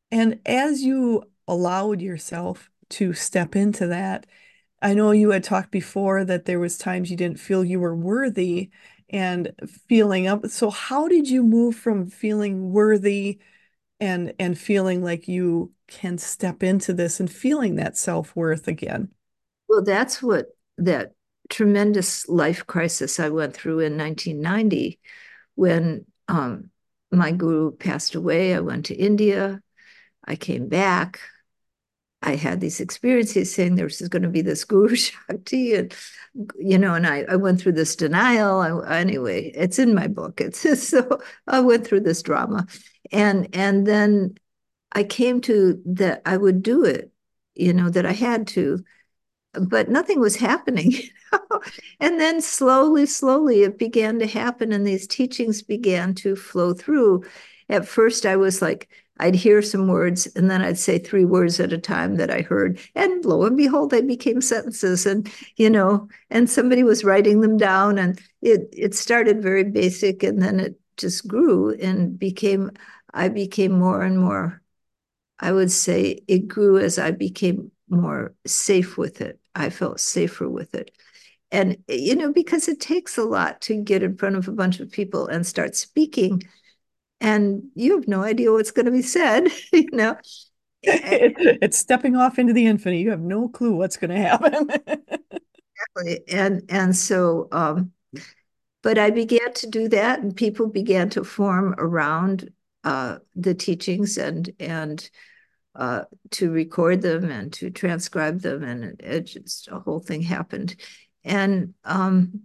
And as you allowed yourself to step into that, I know you had talked before that there was times you didn't feel you were worthy and feeling up. So how did you move from feeling worthy and and feeling like you can step into this and feeling that self-worth again? Well, that's what that tremendous life crisis I went through in nineteen ninety when um, my guru passed away. I went to India. I came back. I had these experiences saying there's going to be this guru shakti, and you know, and I, I went through this denial. I, anyway, it's in my book. It's just, so I went through this drama, and and then I came to that I would do it, you know, that I had to, but nothing was happening. You know? And then slowly, slowly, it began to happen, and these teachings began to flow through. At first, I was like, I'd hear some words, and then I'd say three words at a time that I heard, and lo and behold, they became sentences. And you know, and somebody was writing them down, and it it started very basic, and then it just grew and became. I became more and more, I would say it grew as I became more safe with it. I felt safer with it. And, you know, because it takes a lot to get in front of a bunch of people and start speaking, and you have no idea what's going to be said, you know. It, it's stepping off into the infinite. You have no clue what's going to happen. Exactly. And and so um, but I began to do that, and people began to form around uh, the teachings, and and uh, to record them and to transcribe them, and it, it just a whole thing happened, and um,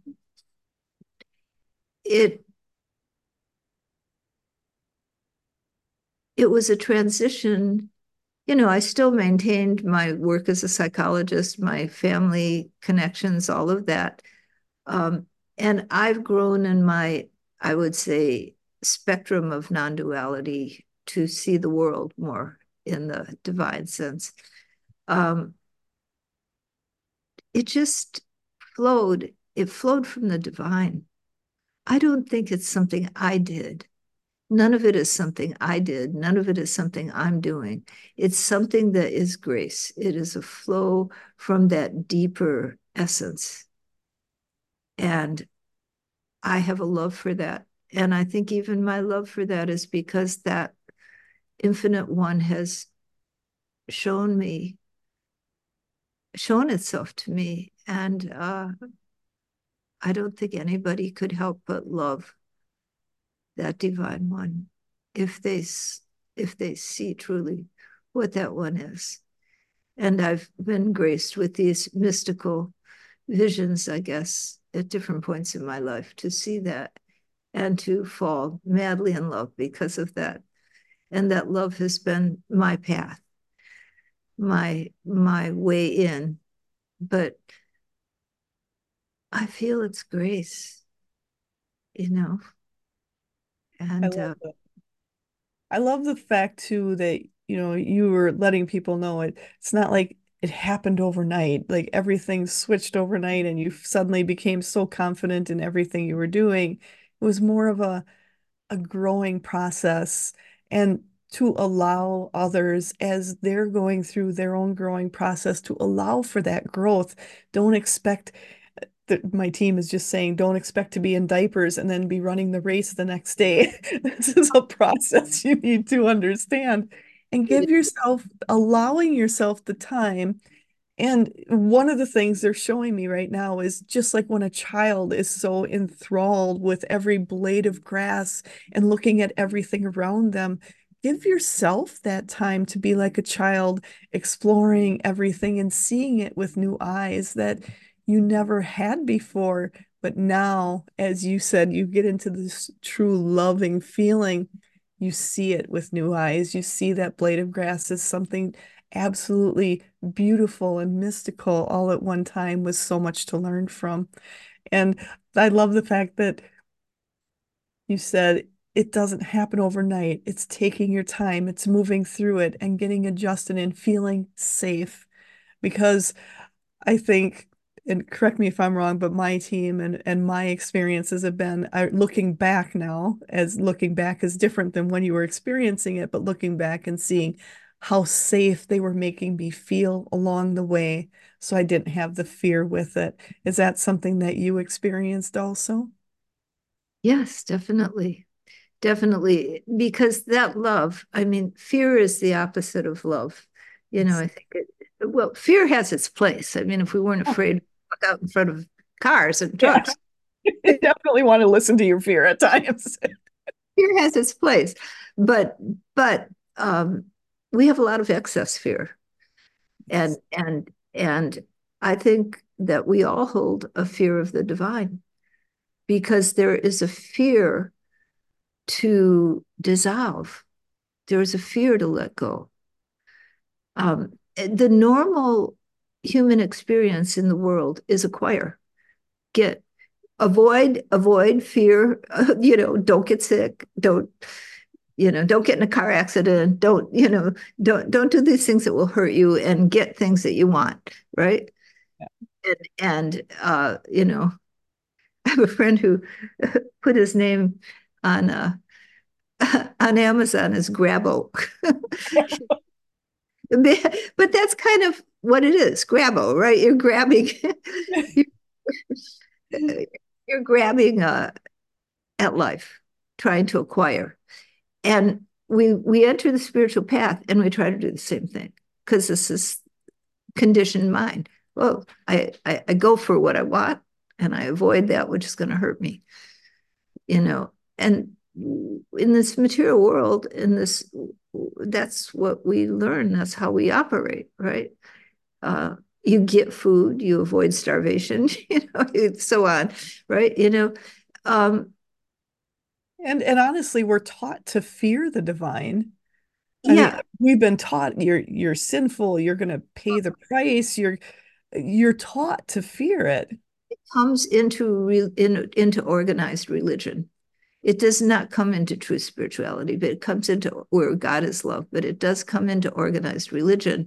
it it was a transition. You know, I still maintained my work as a psychologist, my family connections, all of that, um, and I've grown in my, I would say, spectrum of non-duality to see the world more in the divine sense. Um, it just flowed. It flowed from the divine. I don't think it's something I did. None of it is something I did. None of it is something I'm doing. It's something that is grace. It is a flow from that deeper essence. And I have a love for that. And I think even my love for that is because that infinite one has shown me, shown itself to me. And uh, I don't think anybody could help but love that divine one if they if they see truly what that one is. And I've been graced with these mystical visions, I guess, at different points in my life to see that and to fall madly in love because of that. And that love has been my path, my my way in. But I feel it's grace, you know. I And love uh, that. I love the fact too that, you know, you were letting people know it. It's not like it happened overnight. Like everything switched overnight and you suddenly became so confident in everything you were doing. It was more of a a growing process and to allow others as they're going through their own growing process to allow for that growth. Don't expect that my team is just saying, don't expect to be in diapers and then be running the race the next day. This is a process you need to understand and give yourself, allowing yourself the time. And one of the things they're showing me right now is just like when a child is so enthralled with every blade of grass and looking at everything around them, give yourself that time to be like a child, exploring everything and seeing it with new eyes that you never had before. But now, as you said, you get into this true loving feeling, you see it with new eyes. You see that blade of grass as something absolutely beautiful and mystical all at one time with so much to learn from. And I love the fact that you said it doesn't happen overnight. It's taking your time, it's moving through it and getting adjusted and feeling safe. Because I think and correct me if I'm wrong, but my team and and my experiences have been uh, looking back now, as looking back is different than when you were experiencing it, but looking back and seeing how safe they were making me feel along the way, so I didn't have the fear with it. Is that something that you experienced also? Yes, definitely. Definitely. Because that love, I mean, fear is the opposite of love. You know, Yes. I think it, well, fear has its place. I mean, if we weren't Oh, afraid to walk out in front of cars and yeah, trucks, you definitely want to listen to your fear at times. fear has its place. But, but, um, we have a lot of excess fear. And, and, and I think that we all hold a fear of the divine because there is a fear to dissolve. There's a fear to let go. Um, the normal human experience in the world is acquire, get, avoid, avoid fear. Uh, you know, don't get sick. Don't, you know, don't get in a car accident. Don't, you know, don't don't do these things that will hurt you and get things that you want, right? Yeah. And and uh, you know, I have a friend who put his name on uh, on Amazon as Grabo. But that's kind of what it is, grabbo, right? You're grabbing, you're grabbing uh, at life, trying to acquire. And we we enter the spiritual path and we try to do the same thing because this is conditioned mind. Well, I, I I go for what I want and I avoid that which is going to hurt me, you know. And in this material world, in this, that's what we learn. That's how we operate, right? uh, you get food, you avoid starvation, you know, and so on, right? You know, um, And and honestly, we're taught to fear the divine. I mean, yeah, we've been taught you're you're sinful, you're going to pay the price, you're you're taught to fear it. it comes into re, in, into organized religion. It does not come into true spirituality, but it comes into where God is love. But it does come into organized religion,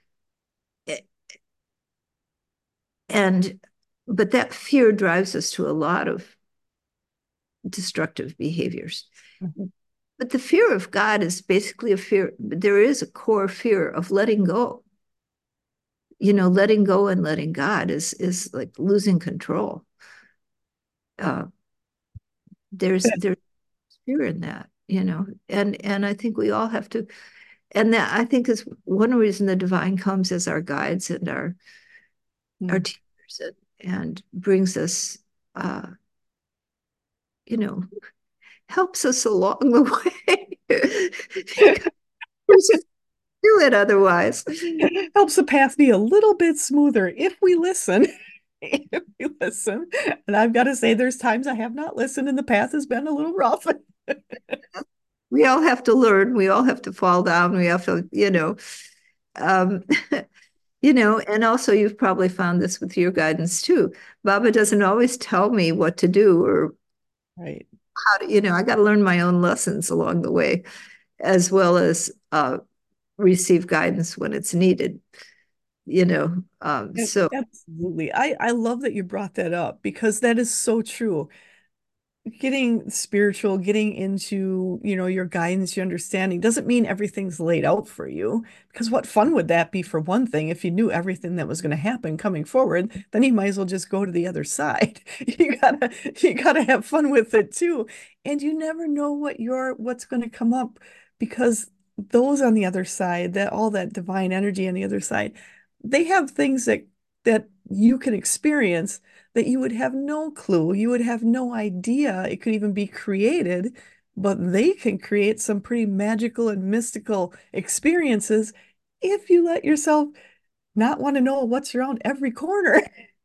and but that fear drives us to a lot of destructive behaviors. Mhm. But the fear of God is basically a fear. There is a core fear of letting go. You know, letting go and letting God is is like losing control. Uh, there's there's fear in that, you know, and and I think we all have to, and that I think is one reason the divine comes as our guides and our our Mm. teachers and, and brings us, uh, you know, helps us along the way because we just do it otherwise. Helps the path be a little bit smoother if we listen. If we listen. And I've got to say, there's times I have not listened and the path has been a little rough. We all have to learn. We all have to fall down. We have to, you know, um, you know, and also you've probably found this with your guidance too. Baba doesn't always tell me what to do or Right. how to, you know, I got to learn my own lessons along the way, as well as uh, receive guidance when it's needed, you know. Um, And so, absolutely. I, I love that you brought that up because that is so true. Getting spiritual, getting into, you know, your guidance, your understanding doesn't mean everything's laid out for you. Because what fun would that be for one thing if you knew everything that was going to happen coming forward, then you might as well just go to the other side. You gotta you gotta have fun with it too. And you never know what your what's going to come up because those on the other side, that all that divine energy on the other side, they have things that that you can experience that you would have no clue, you would have no idea it could even be created, but they can create some pretty magical and mystical experiences if you let yourself not want to know what's around every corner.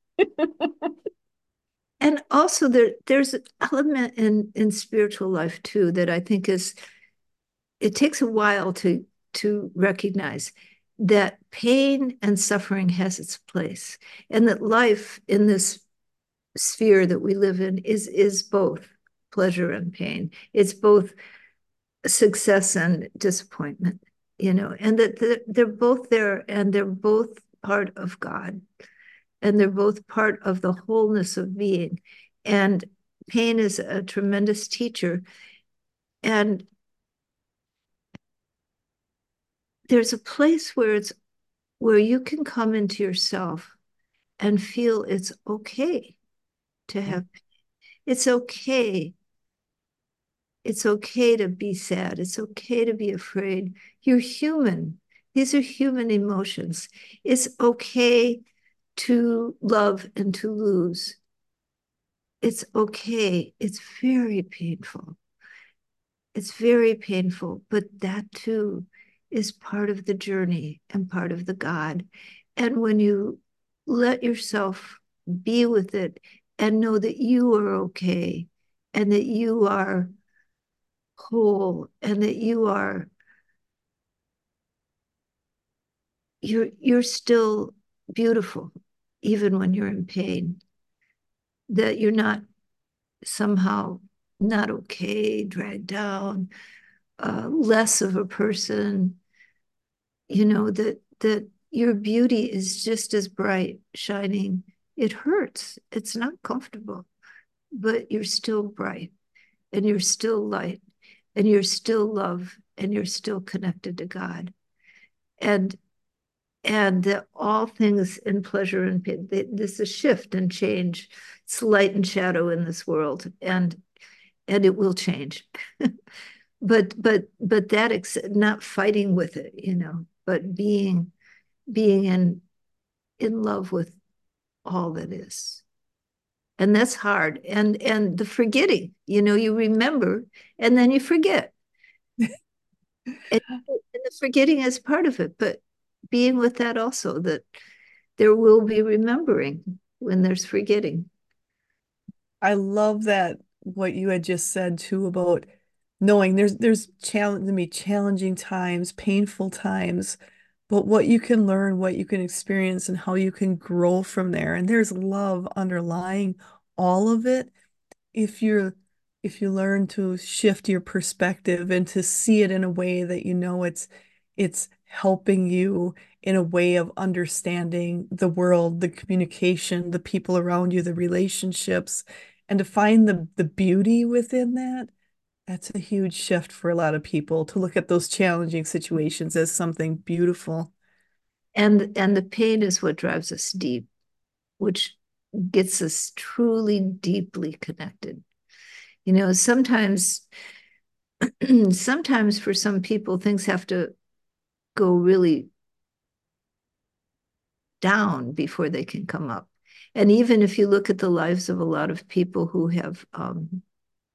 and also there, there's an element in in spiritual life too that I think is, it takes a while to to recognize that pain and suffering has its place, and that life in this sphere that we live in is is both pleasure and pain. It's both success and disappointment, you know, and that they're, they're both there and they're both part of God. and they're both part of the wholeness of being. And pain is a tremendous teacher. And there's a place where it's where you can come into yourself and feel it's okay to have, it's okay. It's okay to be sad. It's okay to be afraid. You're human. These are human emotions. It's okay to love and to lose. It's okay. It's very painful. It's very painful, but that too is part of the journey and part of the God. And when you let yourself be with it and know that you are okay and that you are whole and that you are you're you're still beautiful even when you're in pain, that you're not somehow not okay, dragged down, uh, less of a person, you know, that that your beauty is just as bright, shining. It hurts. It's not comfortable, but you're still bright and you're still light and you're still love and you're still connected to God. And and that all things in pleasure and pain, this is a shift and change. It's light and shadow in this world, and and it will change. but but but that ex- not fighting with it, you know, but being being in in love with all that is. And that's hard. And and the forgetting, you know, you remember and then you forget. And, and the forgetting is part of it, but being with that also, that there will be remembering when there's forgetting. I love that what you had just said too about knowing there's there's challenge to me challenging times, painful times, but what you can learn, what you can experience, and how you can grow from there. And there's love underlying all of it if you're if you learn to shift your perspective and to see it in a way that you know it's it's helping you in a way of understanding the world, the communication, the people around you, the relationships, and to find the the beauty within that. That's a huge shift for a lot of people to look at those challenging situations as something beautiful. And and the pain is what drives us deep, which gets us truly deeply connected. You know, sometimes sometimes for some people things have to go really down before they can come up. And even if you look at the lives of a lot of people who have um,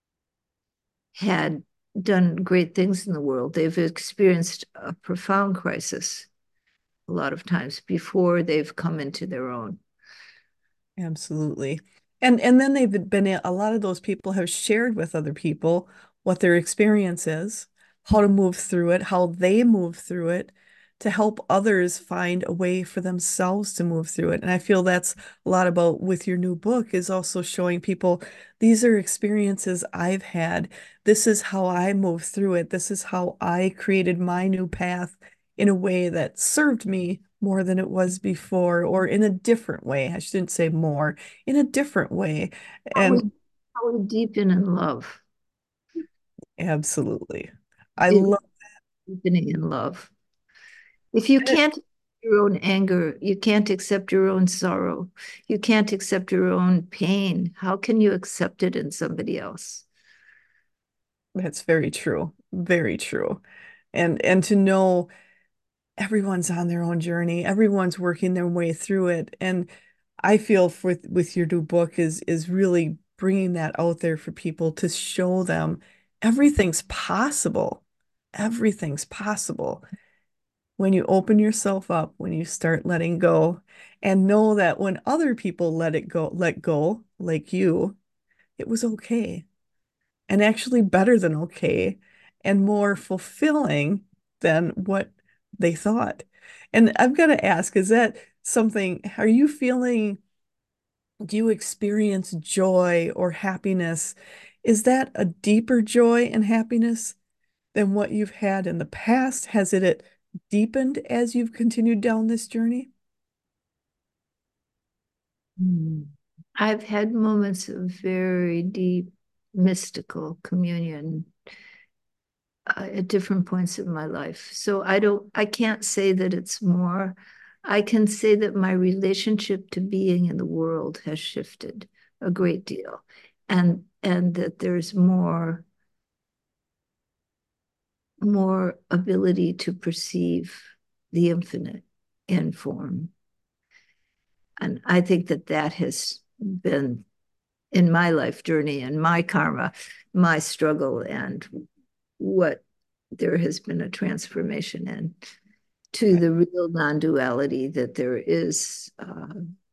had done great things in the world, they've experienced a profound crisis a lot of times before they've come into their own. Absolutely. And and then they've been a lot of those people have shared with other people what their experience is, how to move through it, how they move through it to help others find a way for themselves to move through it. And I feel that's a lot about with your new book is also showing people these are experiences I've had. This is how I moved through it. This is how I created my new path in a way that served me more than it was before, or in a different way. I shouldn't say more, in a different way. How we, And how we deepen in love, absolutely. I do love deepening in love. If you it. can't accept your own anger, you can't accept your own sorrow, you can't accept your own pain, how can you accept it in somebody else? That's very true. Very true. And and to know everyone's on their own journey, everyone's working their way through it. And I feel with with your new book is is really bringing that out there for people to show them everything's possible. Everything's possible when you open yourself up, when you start letting go, and know that when other people let it go, let go, like you, it was okay, and actually better than okay, and more fulfilling than what they thought. And I've got to ask, is that something, are you feeling, do you experience joy or happiness? Is that a deeper joy and happiness than what you've had in the past? Has it, it deepened as you've continued down this journey? Hmm. I've had moments of very deep mystical communion uh, at different points in my life. So I don't, I can't say that it's more. I can say that my relationship to being in the world has shifted a great deal, and and that there's more more ability to perceive the infinite in form. And I think that that has been in my life journey and my karma, my struggle, and what there has been a transformation in to I, the real non-duality that there is uh,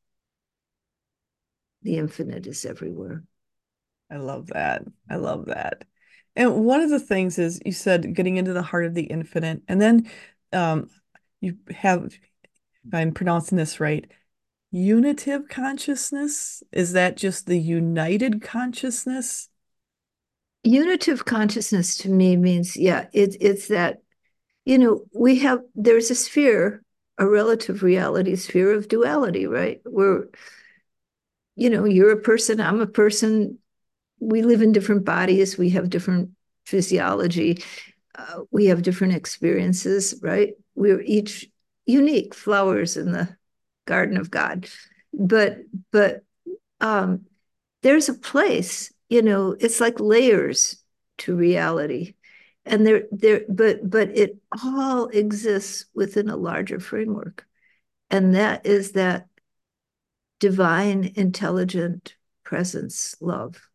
the infinite is everywhere. I love that. I love that. And one of the things is you said getting into the heart of the infinite, and then um, you have, if I'm pronouncing this right, unitive consciousness. Is that just the united consciousness? Unitive consciousness to me means, yeah, it, it's that, you know, we have, there's a sphere, a relative reality sphere of duality, right? Where, you know, you're a person, I'm a person, we live in different bodies, we have different physiology, uh, we have different experiences, right? We're each unique flowers in the garden of God. But, but, um, there's a place, you know, it's like layers to reality. And there, there, but, but it all exists within a larger framework. And that is that divine, intelligent presence, love,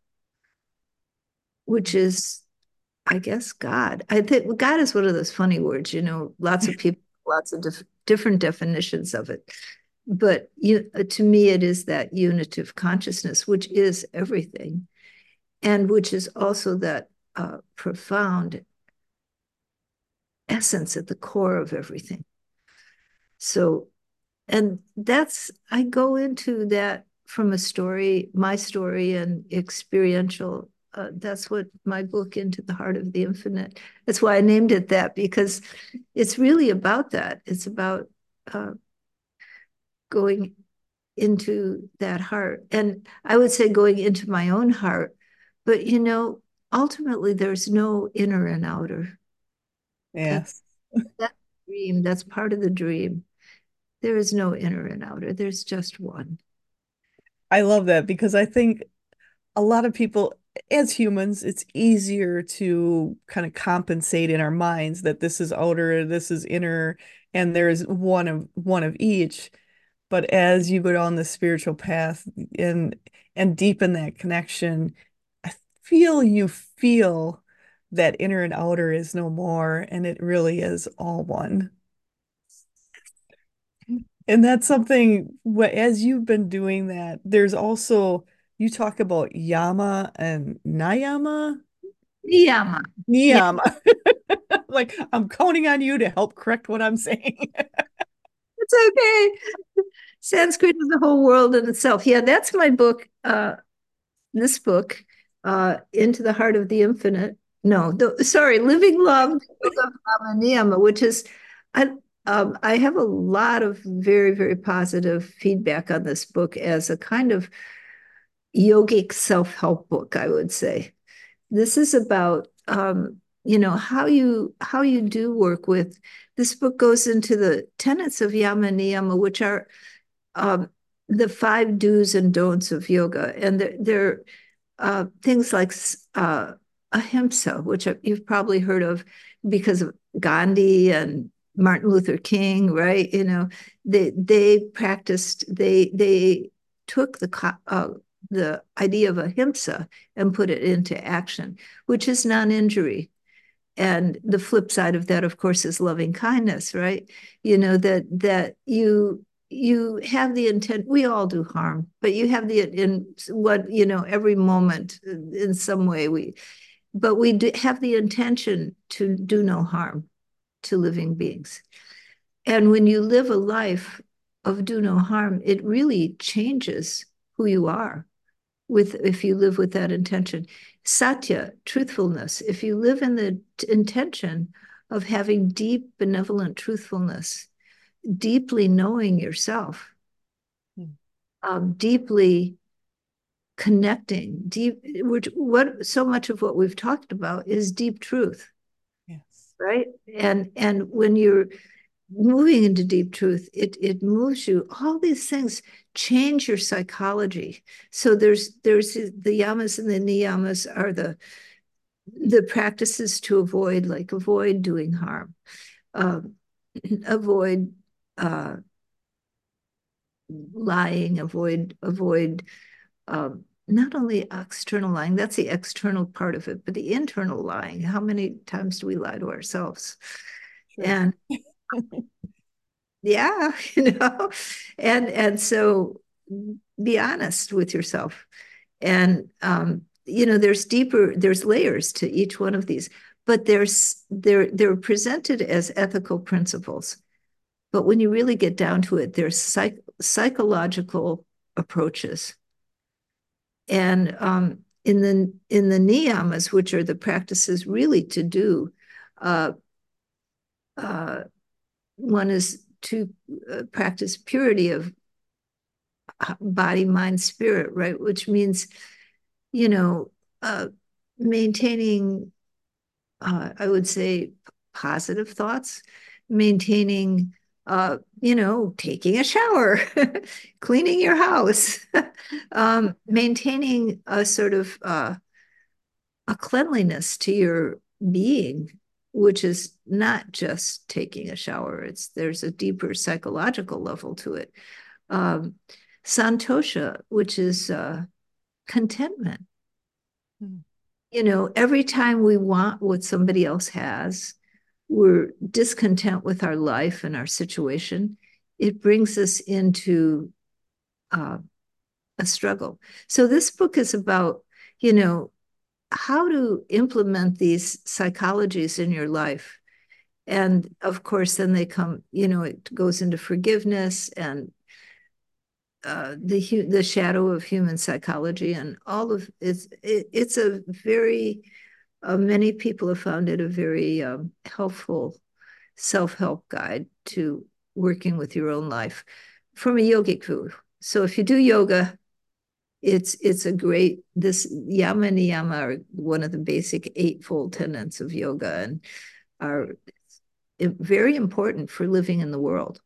which is, I guess, God. I think God is one of those funny words, you know, lots of people, lots of dif- different definitions of it. But you, to me, it is that unitive consciousness, which is everything, and which is also that uh, profound essence at the core of everything. So, and that's, I go into that from a story, my story and experiential. Uh, that's what my book, Into the Heart of the Infinite, that's why I named it that, because it's really about that. It's about uh, going into that heart. And I would say going into my own heart. But, you know, ultimately, there's no inner and outer. That, Yes. that dream, that's part of the dream. There is no inner and outer, there's just one. I love that because I think a lot of people, as humans, it's easier to kind of compensate in our minds that this is outer, this is inner, and there's one of one of each. But as you go down the spiritual path and and deepen that connection, I feel you feel that inner and outer is no more, and it really is all one. And that's something, wh- as you've been doing that, there's also, you talk about yama and nayama, Niyama. Yeah, niyama. Like, I'm counting on you to help correct what I'm saying. it's okay. Sanskrit is a whole world in itself. Yeah, that's my book. Uh, this book, uh, Into the Heart of the Infinite. No, the, sorry, Living Love, the Yoga of Lama Niyama, which is, I, um, I have a lot of very, very positive feedback on this book as a kind of yogic self-help book, I would say. This is about um, you know, how you how you do work with. This book goes into the tenets of yama niyama, which are um, the five do's and don'ts of yoga, and they're, they're uh, things like uh, ahimsa, which you've probably heard of because of Gandhi and Martin Luther King, right? You know, they they practiced they they took the uh, the idea of ahimsa and put it into action, which is non-injury. And the flip side of that, of course, is loving kindness, right? You know, that that you you have the intent, we all do harm, but you have the in what, you know, every moment in some way we, but we do have the intention to do no harm to living beings. And when you live a life of do no harm, it really changes who you are with, if you live with that intention. Satya, truthfulness, if you live in the intention of having deep benevolent truthfulness, deeply knowing yourself, um, deeply connecting. Deep, which what so much of what we've talked about is deep truth, Yes. right? And and when you're moving into deep truth, it it moves you. All these things change your psychology. So there's there's the yamas and the niyamas are the the practices to avoid, like avoid doing harm, um, avoid uh, lying, avoid avoid um, not only external lying, that's the external part of it, but the internal lying. How many times do we lie to ourselves? True. And yeah, you know, and and so be honest with yourself. And um, you know, there's deeper, there's layers to each one of these, but there's they're they're presented as ethical principles. But when you really get down to it, there's psych psychological approaches. And um, in the in the niyamas, which are the practices really to do, uh, uh, one is to uh, practice purity of body, mind, spirit, right? Which means, you know, uh, maintaining, uh, I would say, positive thoughts, maintaining, uh, you know, taking a shower, cleaning your house, um, maintaining a sort of uh, a cleanliness to your being, which is not just taking a shower. It's there's a deeper psychological level to it. Um, Santosha, which is uh, contentment. Mm. You know, every time we want what somebody else has, we're discontent with our life and our situation. It brings us into uh, a struggle. So this book is about, you know, how to implement these psychologies in your life. And of course, then they come, you know, it goes into forgiveness and uh, the the shadow of human psychology and all of it's it, it's a very uh, many people have found it a very um, helpful self-help guide to working with your own life from a yogic view. So if you do yoga, it's it's a great this yama niyama are one of the basic eightfold tenets of yoga and are very important for living in the world.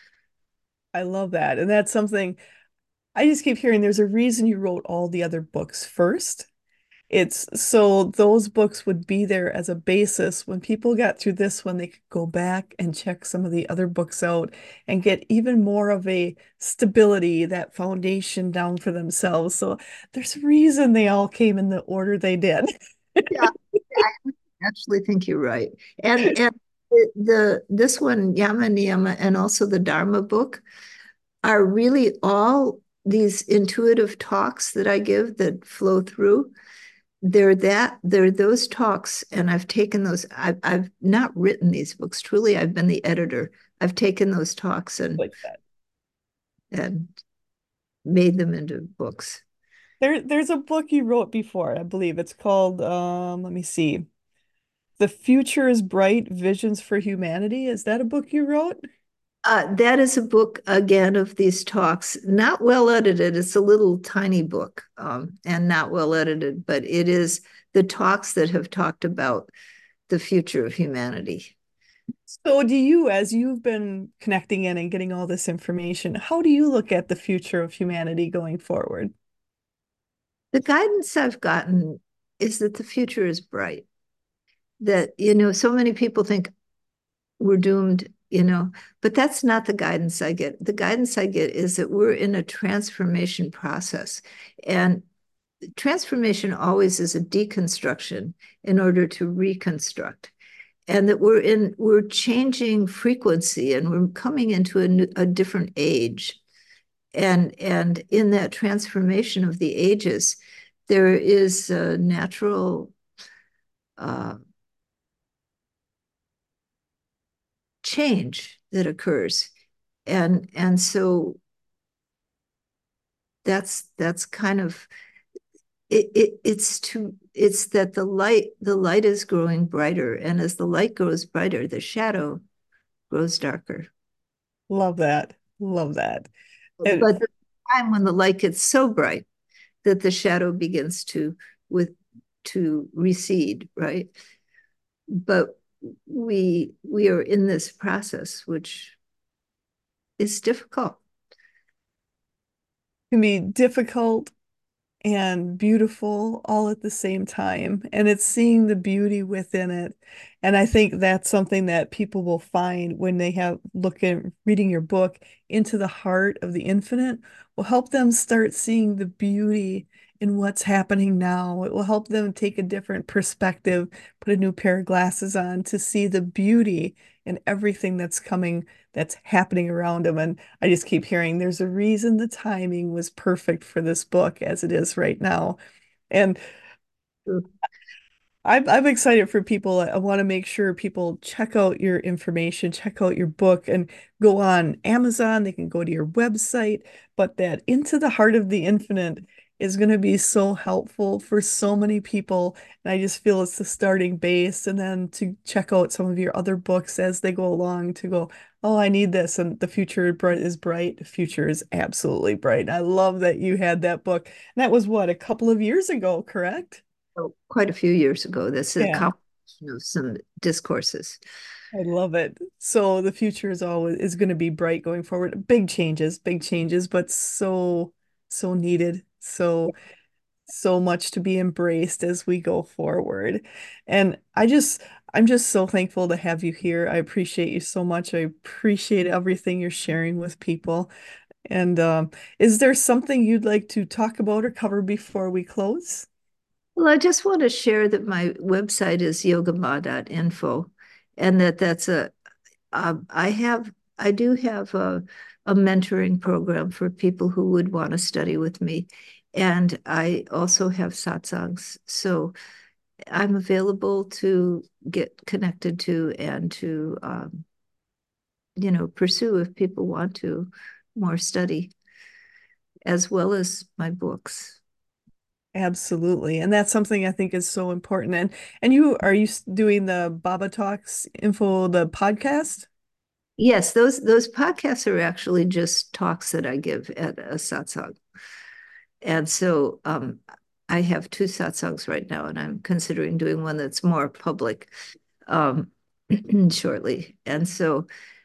I love that. And that's something I just keep hearing there's a reason you wrote all the other books first. It's so those books would be there as a basis when people got through this one, they could go back and check some of the other books out and get even more of a stability, that foundation down for themselves. So there's a reason they all came in the order they did. Yeah, I actually think you're right. And and the, the this one, Yama Niyama, and also the Dharma book are really all these intuitive talks that I give that flow through. They're that they're those talks, and I've taken those. I've I've not written these books. Truly, I've been the editor. I've taken those talks and Like that. and made them into books. There, there's a book you wrote before, I believe. It's called, um, let me see. The Future is Bright, Visions for Humanity. Is that a book you wrote? Uh, that is a book again of these talks, not well edited. It's a little tiny book um, and not well edited, but it is the talks that have talked about the future of humanity. So, do you, as you've been connecting in and getting all this information, how do you look at the future of humanity going forward? The guidance I've gotten is that the future is bright. That, you know, so many people think we're doomed, you know, but that's not the guidance I get. The guidance I get is that we're in a transformation process. And transformation always is a deconstruction in order to reconstruct. And that we're in, we're changing frequency and we're coming into a, new, a different age. And, and in that transformation of the ages, there is a natural uh, change that occurs. And, and so that's, that's kind of, it, it, it's to, it's that the light, the light is growing brighter. And as the light grows brighter, the shadow grows darker. Love that. Love that. And But time when the light gets so bright that the shadow begins to with to recede, right? But we we are in this process, which is difficult. Can be difficult and beautiful all at the same time. And it's seeing the beauty within it. And I think that's something that people will find when they have look at reading your book, Into the Heart of the Infinite will help them start seeing the beauty in what's happening now. It will help them take a different perspective, put a new pair of glasses on to see the beauty in everything that's coming, that's happening around them. And I just keep hearing there's a reason the timing was perfect for this book as it is right now. And I'm I'm excited for people. I want to make sure people check out your information, check out your book, and go on Amazon. They can go to your website. But that Into the Heart of the Infinite is going to be so helpful for so many people. And I just feel it's the starting base. And then to check out some of your other books as they go along to go, oh, I need this. And the future is bright. The future is absolutely bright. And I love that you had that book. And that was what, a couple of years ago, correct? Oh, quite a few years ago. This is a Yeah. combination of some discourses. I love it. So the future is always is going to be bright going forward. Big changes, big changes, but so so needed. So so much to be embraced as we go forward. And I just I'm just so thankful to have you here. I appreciate you so much. I appreciate everything you're sharing with people. And um, is there something you'd like to talk about or cover before we close? Well, I just want to share that my website is yogama dot info, and that that's a uh, I have I do have a a mentoring program for people who would want to study with me, and I also have satsangs. So I'm available to get connected to and to um, you know pursue if people want to more study, as well as my books. Absolutely. And that's something I think is so important. And and you are you s- doing the Baba Talks info, the podcast? Yes, those those podcasts are actually just talks that I give at a satsang. And so um, I have two satsangs right now, and I'm considering doing one that's more public um, shortly. And so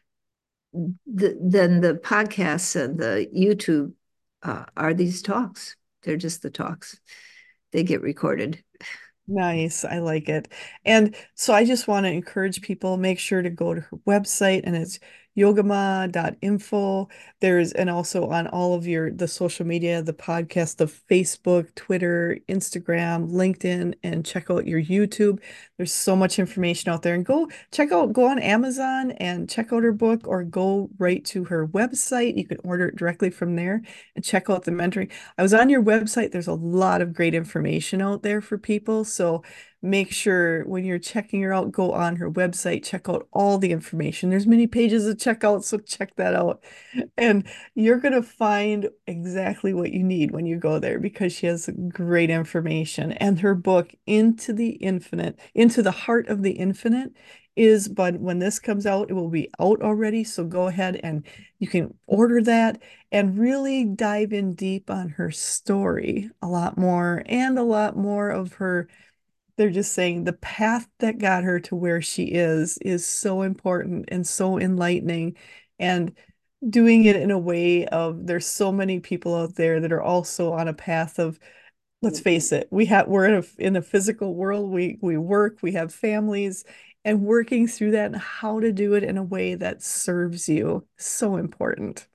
the, then the podcasts and the YouTube uh, are these talks. They're just the talks. They get recorded. Nice. I like it. And so I just want to encourage people, make sure to go to her website and it's yogama dot info. There's and also on all of your the social media, the podcast, the Facebook, Twitter, Instagram, LinkedIn, and check out your YouTube. There's so much information out there. And go check out, go on Amazon and check out her book or go right to her website. You can order it directly from there and check out the mentoring. I was on your website. There's a lot of great information out there for people. So make sure when you're checking her out, go on her website, check out all the information. There's many pages to check out, so check that out. And you're going to find exactly what you need when you go there because she has great information. And her book, Into the Infinite, Into the Heart of the Infinite, is, but when this comes out, it will be out already. So go ahead and you can order that and really dive in deep on her story a lot more and a lot more of her. They're just saying the path that got her to where she is is so important and so enlightening. And doing it in a way of there's so many people out there that are also on a path of, let's face it, we have we're in a in a physical world. We we work, we have families, and working through that and how to do it in a way that serves you. So important.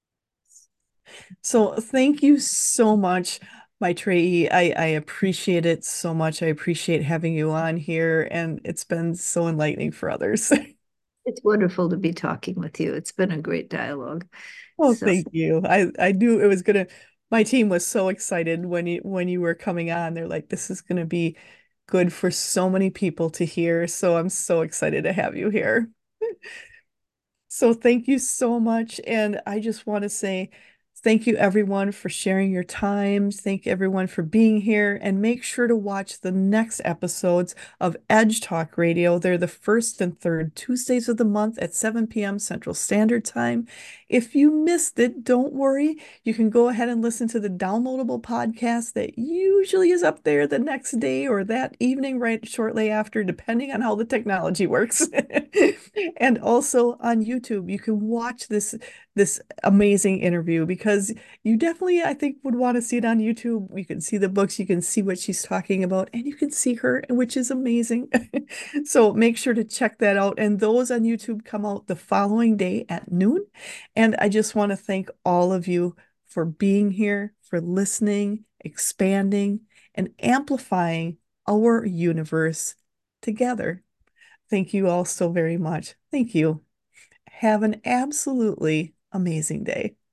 So thank you so much, Maitreyi. I, I appreciate it so much. I appreciate having you on here, and it's been so enlightening for others. It's wonderful to be talking with you. It's been a great dialogue. Oh, So thank you. I, I knew it was gonna, my team was so excited when you when you were coming on. They're like, this is gonna be good for so many people to hear. So I'm so excited to have you here. So thank you so much. And I just want to say thank you everyone for sharing your times. Thank everyone for being here. And make sure to watch the next episodes of Edge Talk Radio. They're the first and third Tuesdays of the month at seven p m Central Standard Time. if you missed it, don't worry. You can go ahead and listen to the downloadable podcast that usually is up there the next day or that evening, right shortly after, depending on how the technology works. And also on YouTube, you can watch this this amazing interview because you definitely, I think, would want to see it on YouTube. You can see the books, you can see what she's talking about, and you can see her, which is amazing. So make sure to check that out. And those on YouTube come out the following day at noon. And I just want to thank all of you for being here, for listening, expanding, and amplifying our universe together. Thank you all so very much. Thank you. Have an absolutely amazing day.